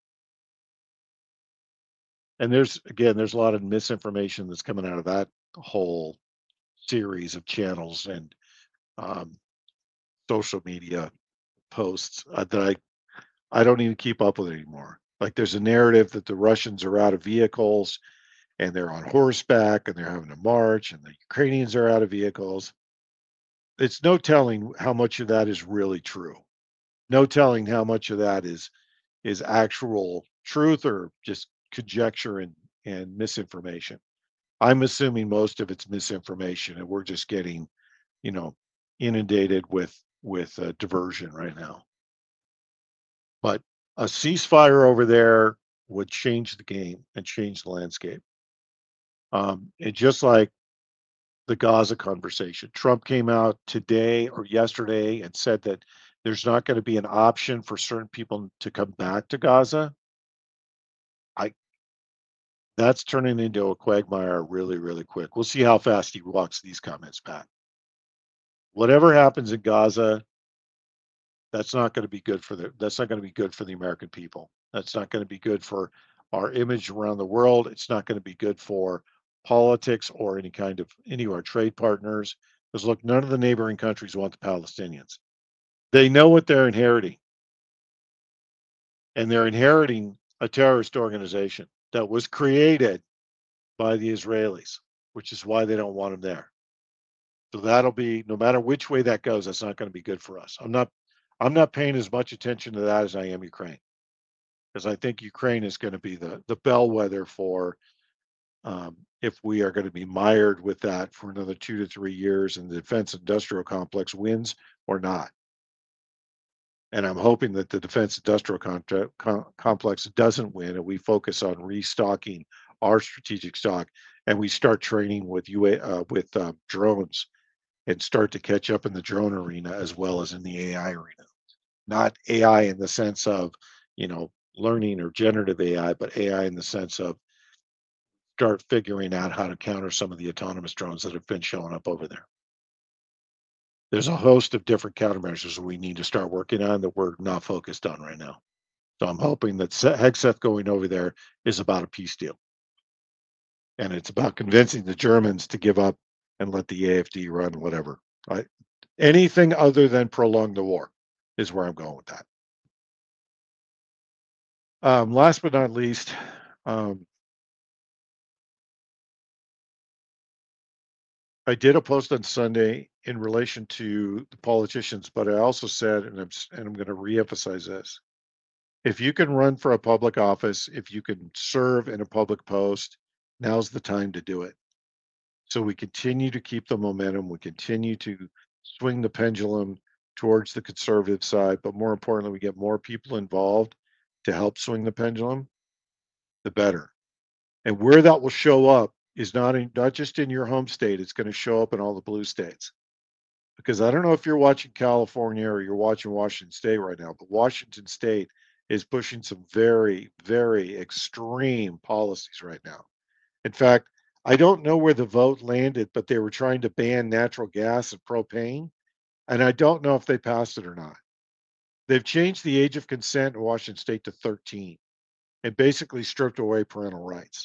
And there's again, there's a lot of misinformation that's coming out of that whole series of channels and um, social media posts uh, that I I don't even keep up with it anymore. Like there's a narrative that the Russians are out of vehicles and they're on horseback and they're having to march and the Ukrainians are out of vehicles. It's no telling how much of that is really true. No telling how much of that is is actual truth or just conjecture and, and misinformation. I'm assuming most of it's misinformation and we're just getting, you know, inundated with with uh, diversion right now. But a ceasefire over there would change the game and change the landscape. Um, and just like the Gaza conversation, Trump came out today or yesterday and said that there's not going to be an option for certain people to come back to Gaza. I That's turning into a quagmire really, really quick. We'll see how fast he walks these comments back. Whatever happens in Gaza, that's not going to be good for the that's not going to be good for the American people. That's not going to be good for our image around the world. It's not going to be good for politics or any kind of any of our trade partners. Because look, none of the neighboring countries want the Palestinians. They know what they're inheriting, and they're inheriting a terrorist organization that was created by the Israelis, which is why they don't want them there. So that'll be no matter which way that goes, that's not going to be good for us. I'm not I'm not paying as much attention to that as I am Ukraine, because I think Ukraine is going to be the the bellwether for um, if we are going to be mired with that for another two to three years, and the defense industrial complex wins or not. And I'm hoping that the defense industrial contra- com- complex doesn't win, and we focus on restocking our strategic stock, and we start training with U A uh, with uh, drones and start to catch up in the drone arena as well as in the A I arena. Not A I in the sense of, you know, learning or generative A I, but A I in the sense of start figuring out how to counter some of the autonomous drones that have been showing up over there. There's a host of different countermeasures we need to start working on that we're not focused on right now. So I'm hoping that Hegseth going over there is about a peace deal. And it's about convincing the Germans to give up and let the A F D run whatever. I, anything other than prolong the war is where I'm going with that. Um, last but not least, um, I did a post on Sunday in relation to the politicians, but I also said, and I'm and I'm going to reemphasize this: if you can run for a public office, if you can serve in a public post, now's the time to do it. So we continue to keep the momentum. We continue to swing the pendulum towards the conservative side, but more importantly, we get more people involved to help swing the pendulum, the better. And where that will show up is not in, not just in your home state. It's going to show up in all the blue states. Because I don't know if you're watching California or you're watching Washington State right now, but Washington State is pushing some very, very extreme policies right now. In fact, I don't know where the vote landed, but they were trying to ban natural gas and propane, and I don't know if they passed it or not. They've changed the age of consent in Washington State to thirteen and basically stripped away parental rights.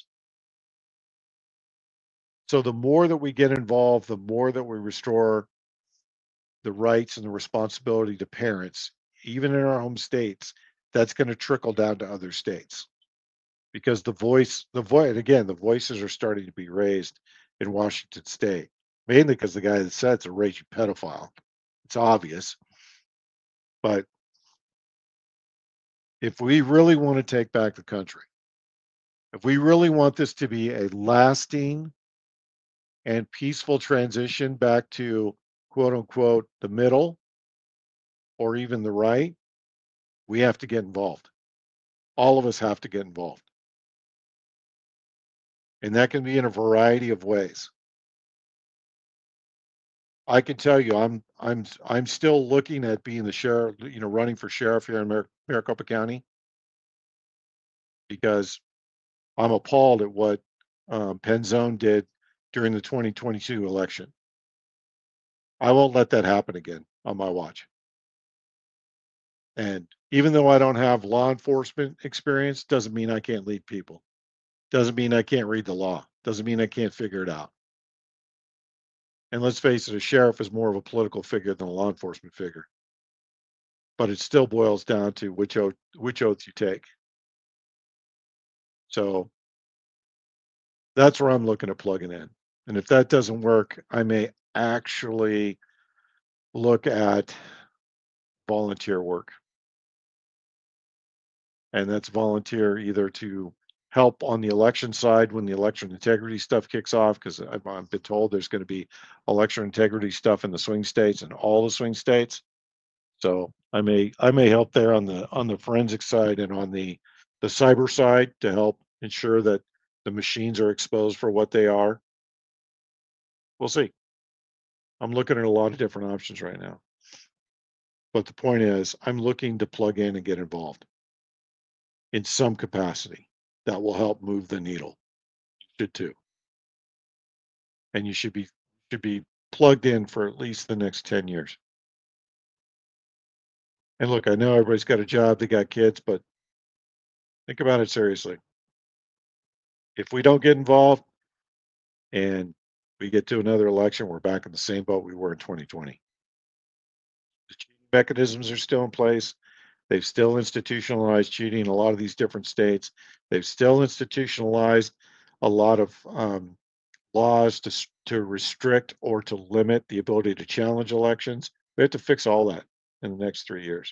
So the more that we get involved, the more that we restore the rights and the responsibility to parents, even in our home states, that's going to trickle down to other states. Because the voice, the voice, and again, the voices are starting to be raised in Washington State, mainly because the guy that said it's a raging pedophile. It's obvious. But if we really want to take back the country, if we really want this to be a lasting and peaceful transition back to quote unquote the middle or even the right, we have to get involved. All of us have to get involved. And that can be in a variety of ways. I can tell you, I'm I'm I'm still looking at being the sheriff, you know, running for sheriff here in Mar- Maricopa County because I'm appalled at what um, Penzone did during the twenty twenty-two election. I won't let that happen again on my watch. And even though I don't have law enforcement experience, doesn't mean I can't lead people. Doesn't mean I can't read the law. Doesn't mean I can't figure it out. And let's face it, a sheriff is more of a political figure than a law enforcement figure. But it still boils down to which oath, which oath you take. So that's where I'm looking at plugging in. And if that doesn't work, I may actually look at volunteer work. And that's volunteer either to help on the election side when the election integrity stuff kicks off, because I've, I've been told there's going to be election integrity stuff in the swing states and all the swing states. So I may I may help there on the on the forensic side and on the the cyber side to help ensure that the machines are exposed for what they are. We'll see. I'm looking at a lot of different options right now. But the point is, I'm looking to plug in and get involved in some capacity that will help move the needle. You should too. And you should be should be plugged in for at least the next ten years. And look, I know everybody's got a job, they got kids, but think about it seriously. If we don't get involved and we get to another election, we're back in the same boat we were in twenty twenty. The cheating mechanisms are still in place. They've still institutionalized cheating in a lot of these different states. They've still institutionalized a lot of um, laws to to restrict or to limit the ability to challenge elections. We have to fix all that in the next three years.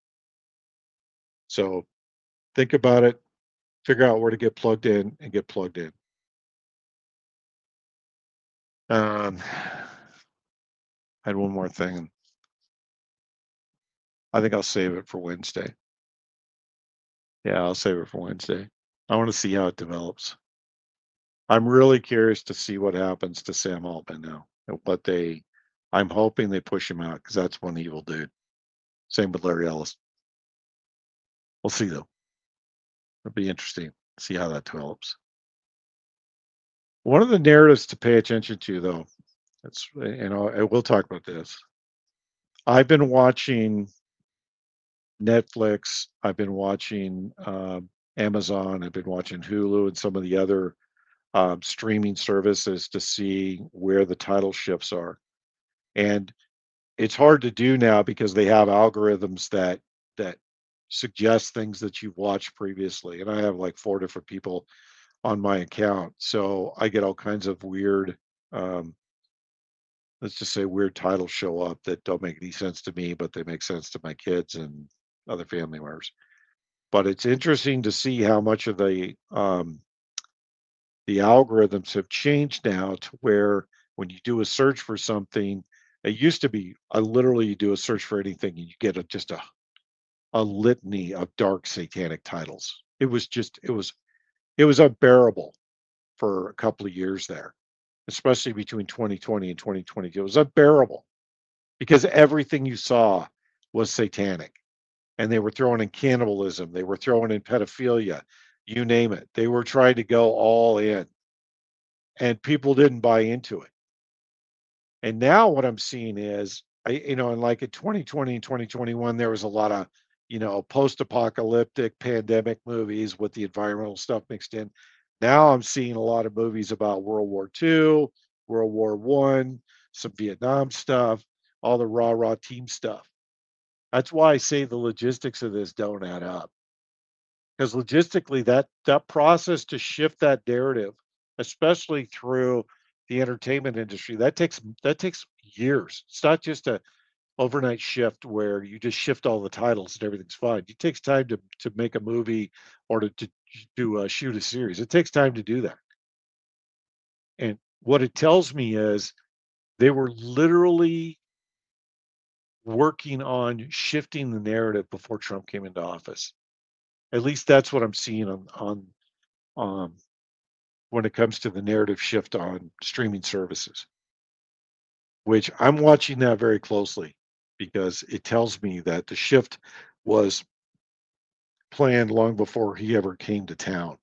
So think about it, figure out where to get plugged in and get plugged in. Um, I had one more thing. I think I'll save it for Wednesday. Yeah, I'll save it for Wednesday. I want to see how it develops. I'm really curious to see what happens to Sam Altman now. And what they, I'm hoping they push him out because that's one evil dude. Same with Larry Ellis. We'll see though. It'll be interesting to see how that develops. One of the narratives to pay attention to, though, it's you know I will talk about this. I've been watching Netflix. I've been watching um, Amazon. I've been watching Hulu and some of the other um, streaming services to see where the title shifts are. And it's hard to do now because they have algorithms that that suggest things that you've watched previously. And I have like four different people on my account, so I get all kinds of weird, um, let's just say, weird titles show up that don't make any sense to me, but they make sense to my kids and other family members. But it's interesting to see how much of the um, the algorithms have changed now to where when you do a search for something, it used to be I literally you do a search for anything and you get a, just a a litany of dark satanic titles. It was just it was it was unbearable for a couple of years there, especially between twenty twenty and twenty twenty-two. It was unbearable because everything you saw was satanic. And they were throwing in cannibalism, they were throwing in pedophilia, you name it. They were trying to go all in, and people didn't buy into it. And now what I'm seeing is, I, you know, and like in twenty twenty and twenty twenty-one, there was a lot of, you know, post-apocalyptic pandemic movies with the environmental stuff mixed in. Now I'm seeing a lot of movies about World War Two, World War One, some Vietnam stuff, all the rah rah team stuff. That's why I say the logistics of this don't add up. Because logistically, that that process to shift that narrative, especially through the entertainment industry, that takes that takes years. It's not just a overnight shift where you just shift all the titles and everything's fine. It takes time to to make a movie or to to, to uh, shoot a series. It takes time to do that. And what it tells me is they were literally working on shifting the narrative before Trump came into office. At least that's what I'm seeing on on um, when it comes to the narrative shift on streaming services, which I'm watching that very closely because it tells me that the shift was planned long before he ever came to town.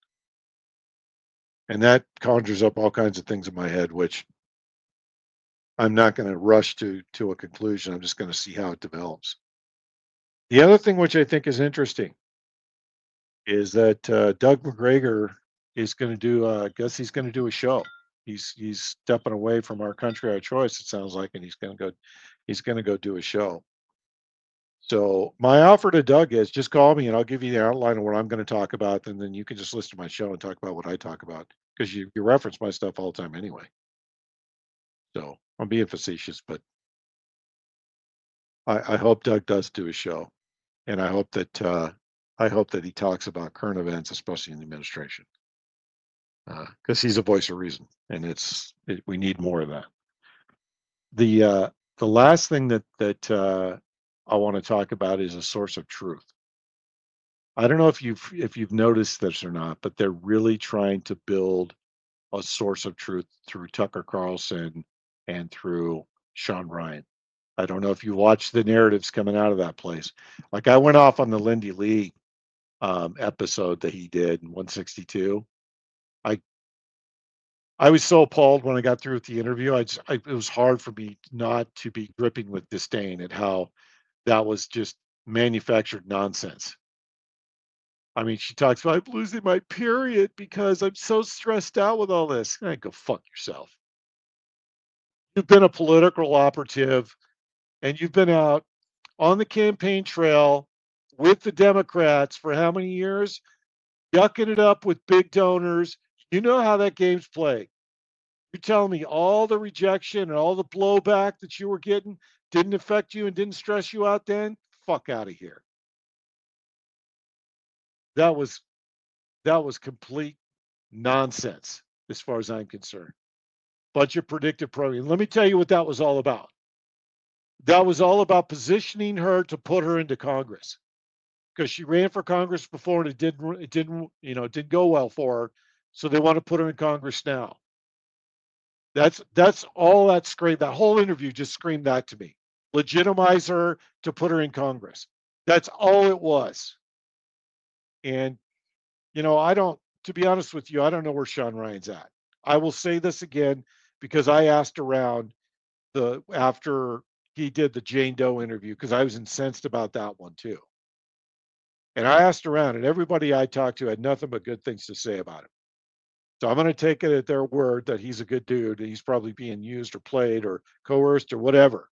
And that conjures up all kinds of things in my head, which I'm not going to rush to to a conclusion. I'm just going to see how it develops. The other thing which I think is interesting is that uh, Doug McGregor is going to do. Uh, I guess he's going to do a show. He's he's stepping away from Our Country, Our Choice. It sounds like, and he's going to go. He's going to go do a show. So my offer to Doug is just call me and I'll give you the outline of what I'm going to talk about, and then you can just listen to my show and talk about what I talk about because you, you reference my stuff all the time anyway. So I'm being facetious, but I, I hope Doug does do a show, and I hope that uh, I hope that he talks about current events, especially in the administration, because uh, he's a voice of reason, and it's it, we need more of that. The uh, the last thing that that uh, I want to talk about is a source of truth. I don't know if you've if you've noticed this or not, but they're really trying to build a source of truth through Tucker Carlson and through Sean Ryan. I don't know if you watch the narratives coming out of that place. Like I went off on the Lindy Lee um, episode that he did in one sixty-two. I I was so appalled when I got through with the interview. I, just, I it was hard for me not to be gripping with disdain at how that was just manufactured nonsense. I mean, she talks about I'm losing my period because I'm so stressed out with all this. I go fuck yourself. You've been a political operative and you've been out on the campaign trail with the Democrats for how many years? Yucking it up with big donors. You know how that game's played. You're telling me all the rejection and all the blowback that you were getting didn't affect you and didn't stress you out then? Fuck out of here. That was that was complete nonsense as far as I'm concerned. Bunch of predictive programming. Let me tell you what that was all about. That was all about positioning her to put her into Congress because she ran for Congress before and it didn't it didn't you know it didn't go well for her. So they want to put her in Congress now. That's that's all that screamed. That whole interview just screamed that to me. Legitimize her to put her in Congress. That's all it was. And you know, I don't. To be honest with you, I don't know where Sean Ryan's at. I will say this again because I asked around the after he did the Jane Doe interview because I was incensed about that one too. And I asked around, and everybody I talked to had nothing but good things to say about him. So I'm going to take it at their word that he's a good dude and he's probably being used or played or coerced or whatever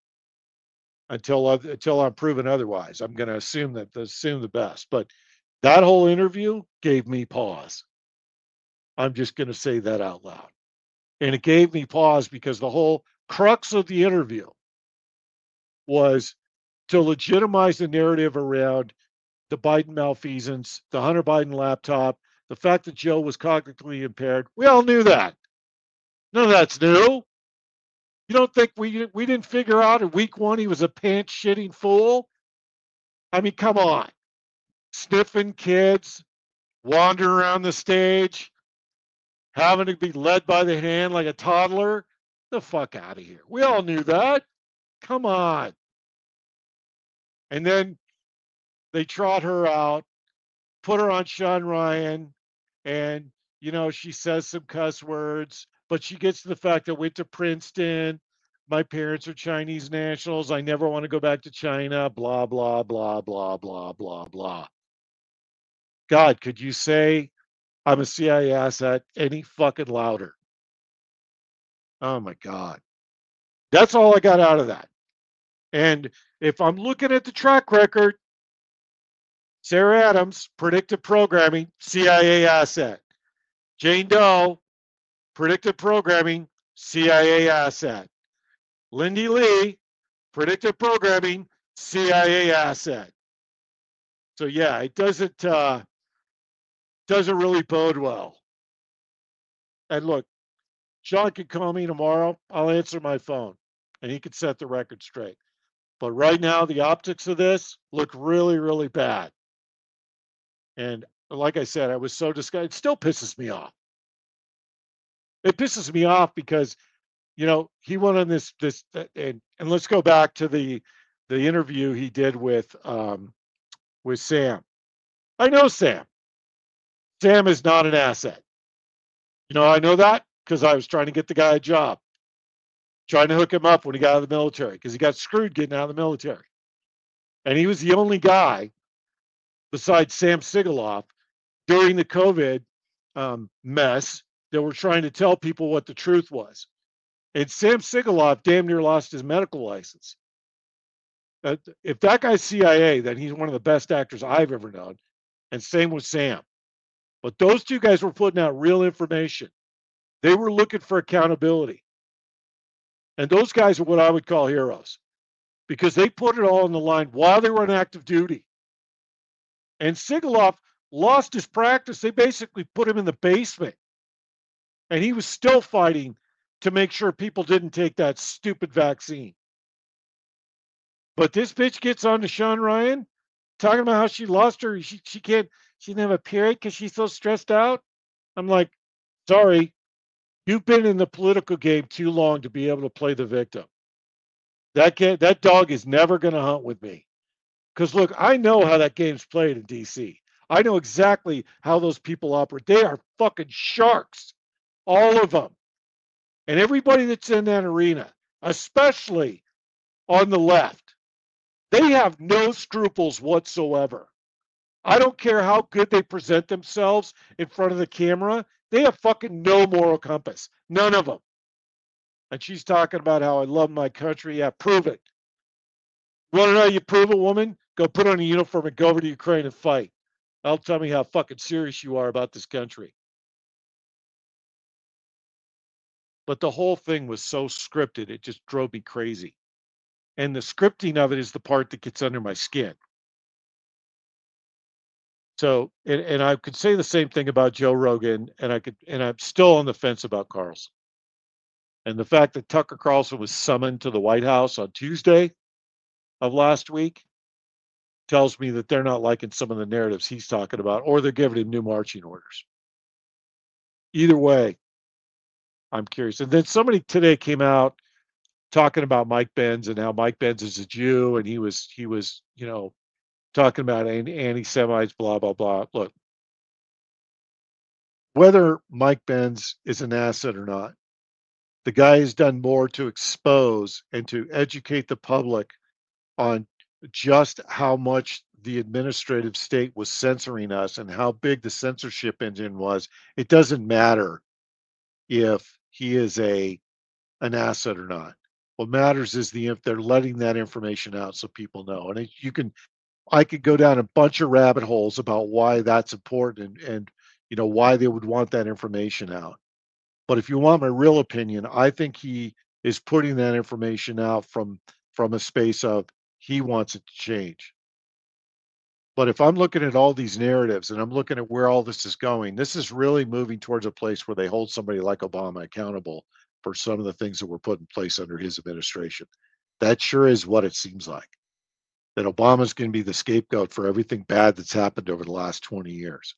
until until I'm proven otherwise. I'm going to assume that assume the best. But that whole interview gave me pause. I'm just going to say that out loud. And it gave me pause because the whole crux of the interview was to legitimize the narrative around the Biden malfeasance, the Hunter Biden laptop, the fact that Joe was cognitively impaired. We all knew that. None of that's new. You don't think we we didn't figure out in week one he was a pants shitting fool? I mean, come on. Sniffing kids, wandering around the stage, having to be led by the hand like a toddler. The fuck out of here. We all knew that. Come on. And then they trot her out, put her on Sean Ryan, and, you know, she says some cuss words, but she gets to the fact that I went to Princeton. My parents are Chinese nationals. I never want to go back to China. Blah, blah, blah, blah, blah, blah, blah. God, could you say I'm a C I A asset any fucking louder? Oh, my God. That's all I got out of that. And if I'm looking at the track record, Sarah Adams, predictive programming, C I A asset. Jane Doe, predictive programming, C I A asset. Lindy Lee, predictive programming, C I A asset. So yeah, it doesn't uh, doesn't really bode well. And look, Sean can call me tomorrow. I'll answer my phone, and he can set the record straight. But right now, the optics of this look really, really bad. And like I said, I was so disgusted. It still pisses me off. It pisses me off because, you know, he went on this this and and let's go back to the the interview he did with um with Sam. I know Sam. Sam is not an asset. You know, I know that because I was trying to get the guy a job, trying to hook him up when he got out of the military because he got screwed getting out of the military. And he was the only guy besides Sam Sigaloff during the COVID um, mess that were trying to tell people what the truth was. And Sam Sigaloff damn near lost his medical license. Uh, if that guy's C I A, then he's one of the best actors I've ever known. And same with Sam. But those two guys were putting out real information. They were looking for accountability. And those guys are what I would call heroes because they put it all on the line while they were on active duty. And Sigaloff lost his practice. They basically put him in the basement. And he was still fighting to make sure people didn't take that stupid vaccine. But this bitch gets on to Sean Ryan talking about how she lost her. She, she can't, she didn't have a period because she's so stressed out. I'm like, sorry, you've been in the political game too long to be able to play the victim. That kid, that dog is never going to hunt with me. Because look, I know how that game's played in D C. I know exactly how those people operate. They are fucking sharks, all of them. And everybody that's in that arena, especially on the left, they have no scruples whatsoever. I don't care how good they present themselves in front of the camera. They have fucking no moral compass. None of them. And she's talking about how I love my country. Yeah, prove it. You want to know how you prove it, woman? Go put on a uniform and go over to Ukraine and fight. That'll tell me how fucking serious you are about this country. But the whole thing was so scripted, it just drove me crazy. And the scripting of it is the part that gets under my skin. So, and, and I could say the same thing about Joe Rogan, and I could, and I'm still on the fence about Carlson. And the fact that Tucker Carlson was summoned to the White House on Tuesday of last week tells me that they're not liking some of the narratives he's talking about, or they're giving him new marching orders. Either way, I'm curious. And then somebody today came out talking about Mike Benz and how Mike Benz is a Jew, and he was he was you know talking about anti-Semites, blah blah blah. Look, whether Mike Benz is an asset or not, the guy has done more to expose and to educate the public on just how much the administrative state was censoring us and how big the censorship engine was. It doesn't matter if he is a an asset or not. What matters is the if they're letting that information out so people know. And it, you can, I could go down a bunch of rabbit holes about why that's important and, and you know why they would want that information out. But if you want my real opinion, I think he is putting that information out from from a space of he wants it to change. But if I'm looking at all these narratives and I'm looking at where all this is going, this is really moving towards a place where they hold somebody like Obama accountable for some of the things that were put in place under his administration. That sure is what it seems like. That Obama's going to be the scapegoat for everything bad that's happened over the last twenty years.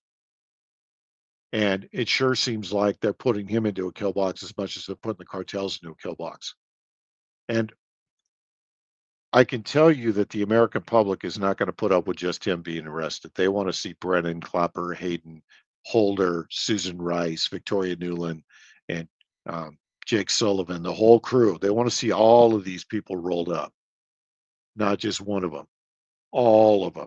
And it sure seems like they're putting him into a kill box as much as they're putting the cartels into a kill box. And I can tell you that the American public is not going to put up with just him being arrested. They want to see Brennan, Clapper, Hayden, Holder, Susan Rice, Victoria Nuland, and um, Jake Sullivan, the whole crew. They want to see all of these people rolled up, not just one of them, all of them.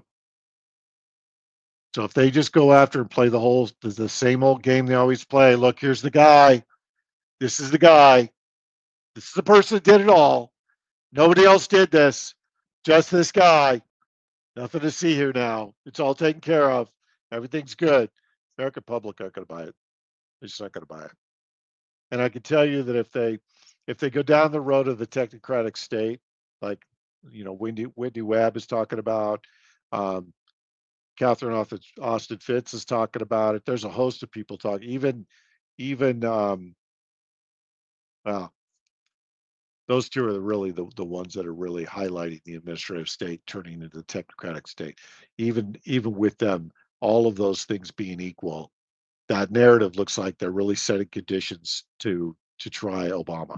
So if they just go after and play the whole, the same old game they always play, look, here's the guy. This is the guy. This is the person that did it all. Nobody else did this. Just this guy. Nothing to see here now. It's all taken care of. Everything's good. American public aren't going to buy it. They're just not going to buy it. And I can tell you that if they if they go down the road of the technocratic state, like you know, Whitney Whitney Webb is talking about, um, Catherine Austin Fitts is talking about it. There's a host of people talking. Even even um, well. Those two are the, really the, the ones that are really highlighting the administrative state turning into the technocratic state. Even even with them, all of those things being equal, that narrative looks like they're really setting conditions to to try Obama.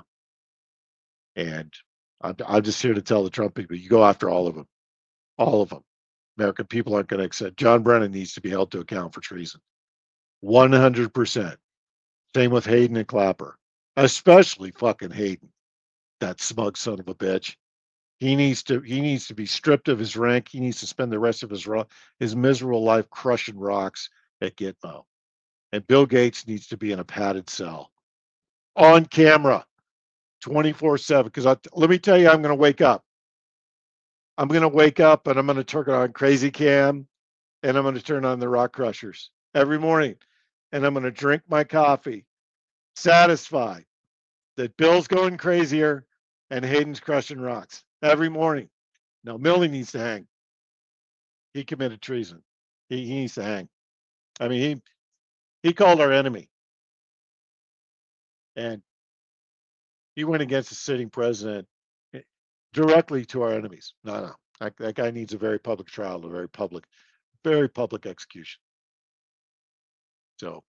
And I'm, I'm just here to tell the Trump people, you go after all of them. All of them. American people aren't going to accept. John Brennan needs to be held to account for treason. one hundred percent. Same with Hayden and Clapper. Especially fucking Hayden. That smug son of a bitch. He needs to he needs to be stripped of his rank. He needs to spend the rest of his his miserable life crushing rocks at Gitmo. And Bill Gates needs to be in a padded cell. On camera. twenty-four seven. Because let me tell you, I'm going to wake up. I'm going to wake up and I'm going to turn on Crazy Cam and I'm going to turn on the Rock Crushers every morning. And I'm going to drink my coffee, satisfied that Bill's going crazier and Hayden's crushing rocks every morning. Now, Millie needs to hang. He committed treason. He, he needs to hang. I mean, he he called our enemy. And he went against the sitting president directly to our enemies. No, no. That, that guy needs a very public trial, a very public, very public execution. So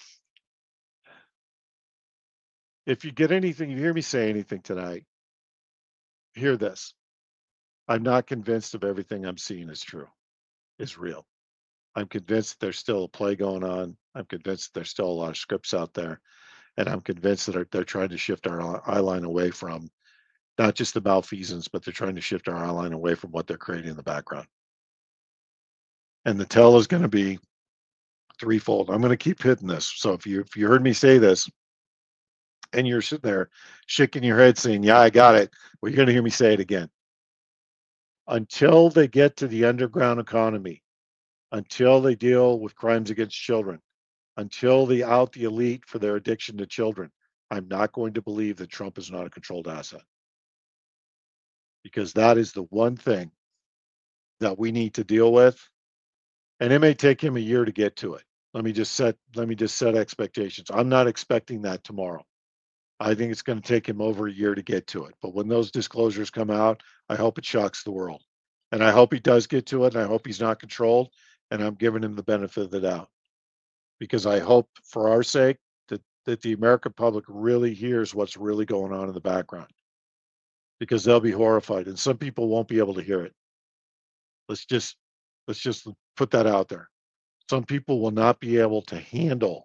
if you get anything, you hear me say anything tonight, hear this. I'm not convinced of everything I'm seeing is true, is real. I'm convinced that there's still a play going on. I'm convinced that there's still a lot of scripts out there. And I'm convinced that they're, they're trying to shift our eye line away from not just the malfeasance, but they're trying to shift our eye line away from what they're creating in the background. And the tell is going to be threefold. I'm going to keep hitting this. So if you if you heard me say this and you're sitting there shaking your head saying, yeah, I got it, well, you're going to hear me say it again. Until they get to the underground economy, until they deal with crimes against children, until they out the elite for their addiction to children, I'm not going to believe that Trump is not a controlled asset. Because that is the one thing that we need to deal with. And it may take him a year to get to it. Let me just set let me just set expectations. I'm not expecting that tomorrow. I think it's going to take him over a year to get to it. But when those disclosures come out, I hope it shocks the world. And I hope he does get to it, and I hope he's not controlled, and I'm giving him the benefit of the doubt. Because I hope, for our sake, that, that the American public really hears what's really going on in the background. Because they'll be horrified, and some people won't be able to hear it. Let's just let's just put that out there. Some people will not be able to handle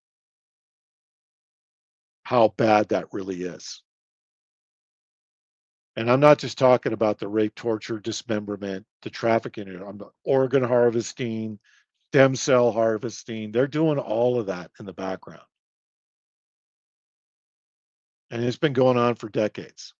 how bad that really is. And I'm not just talking about the rape, torture, dismemberment, the trafficking. I'm the organ harvesting, stem cell harvesting. They're doing all of that in the background. And it's been going on for decades.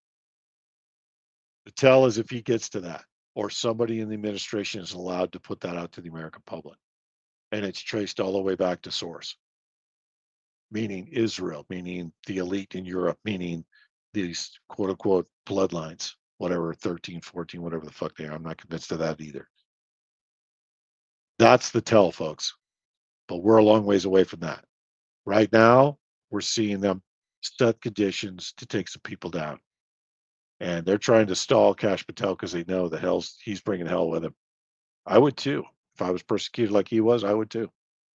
The tell is if he gets to that, or somebody in the administration is allowed to put that out to the American public. And it's traced all the way back to source, meaning Israel, meaning the elite in Europe, meaning these quote unquote bloodlines, whatever, thirteen, fourteen, whatever the fuck they are. I'm not convinced of that either. That's the tell, folks. But we're a long ways away from that. Right now, we're seeing them set conditions to take some people down. And they're trying to stall Kash Patel because they know the hell's he's bringing hell with him. I would too. If I was persecuted like he was, I would too.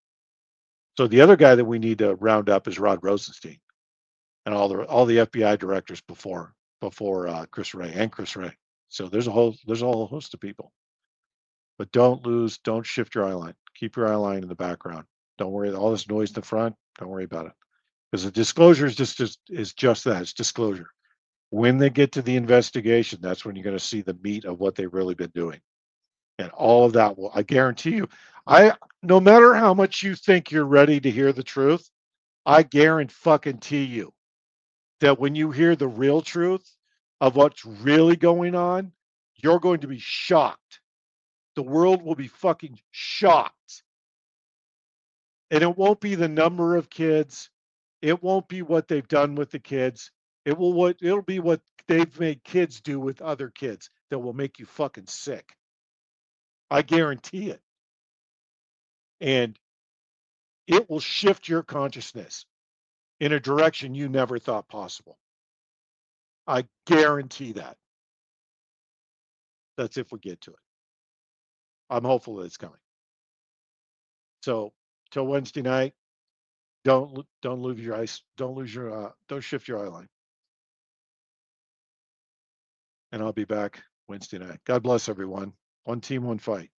So the other guy that we need to round up is Rod Rosenstein, and all the all the F B I directors before before uh, Chris Wray and Chris Wray. So there's a whole there's a whole host of people. But don't lose, don't shift your eye line. Keep your eye line in the background. Don't worry, all this noise in the front. Don't worry about it, because the disclosure is just, just is just that. It's disclosure. When they get to the investigation, that's when you're going to see the meat of what they've really been doing. And all of that will, I guarantee you, I no matter how much you think you're ready to hear the truth, I guarantee you that when you hear the real truth of what's really going on, you're going to be shocked. The world will be fucking shocked. And it won't be the number of kids. It won't be what they've done with the kids. It will what it'll be what they've made kids do with other kids that will make you fucking sick. I guarantee it. And it will shift your consciousness in a direction you never thought possible. I guarantee that. That's if we get to it. I'm hopeful that it's coming. So till Wednesday night, don't don't lose your eyes. Don't lose your uh, don't shift your eye line. And I'll be back Wednesday night. God bless everyone. One team, one fight.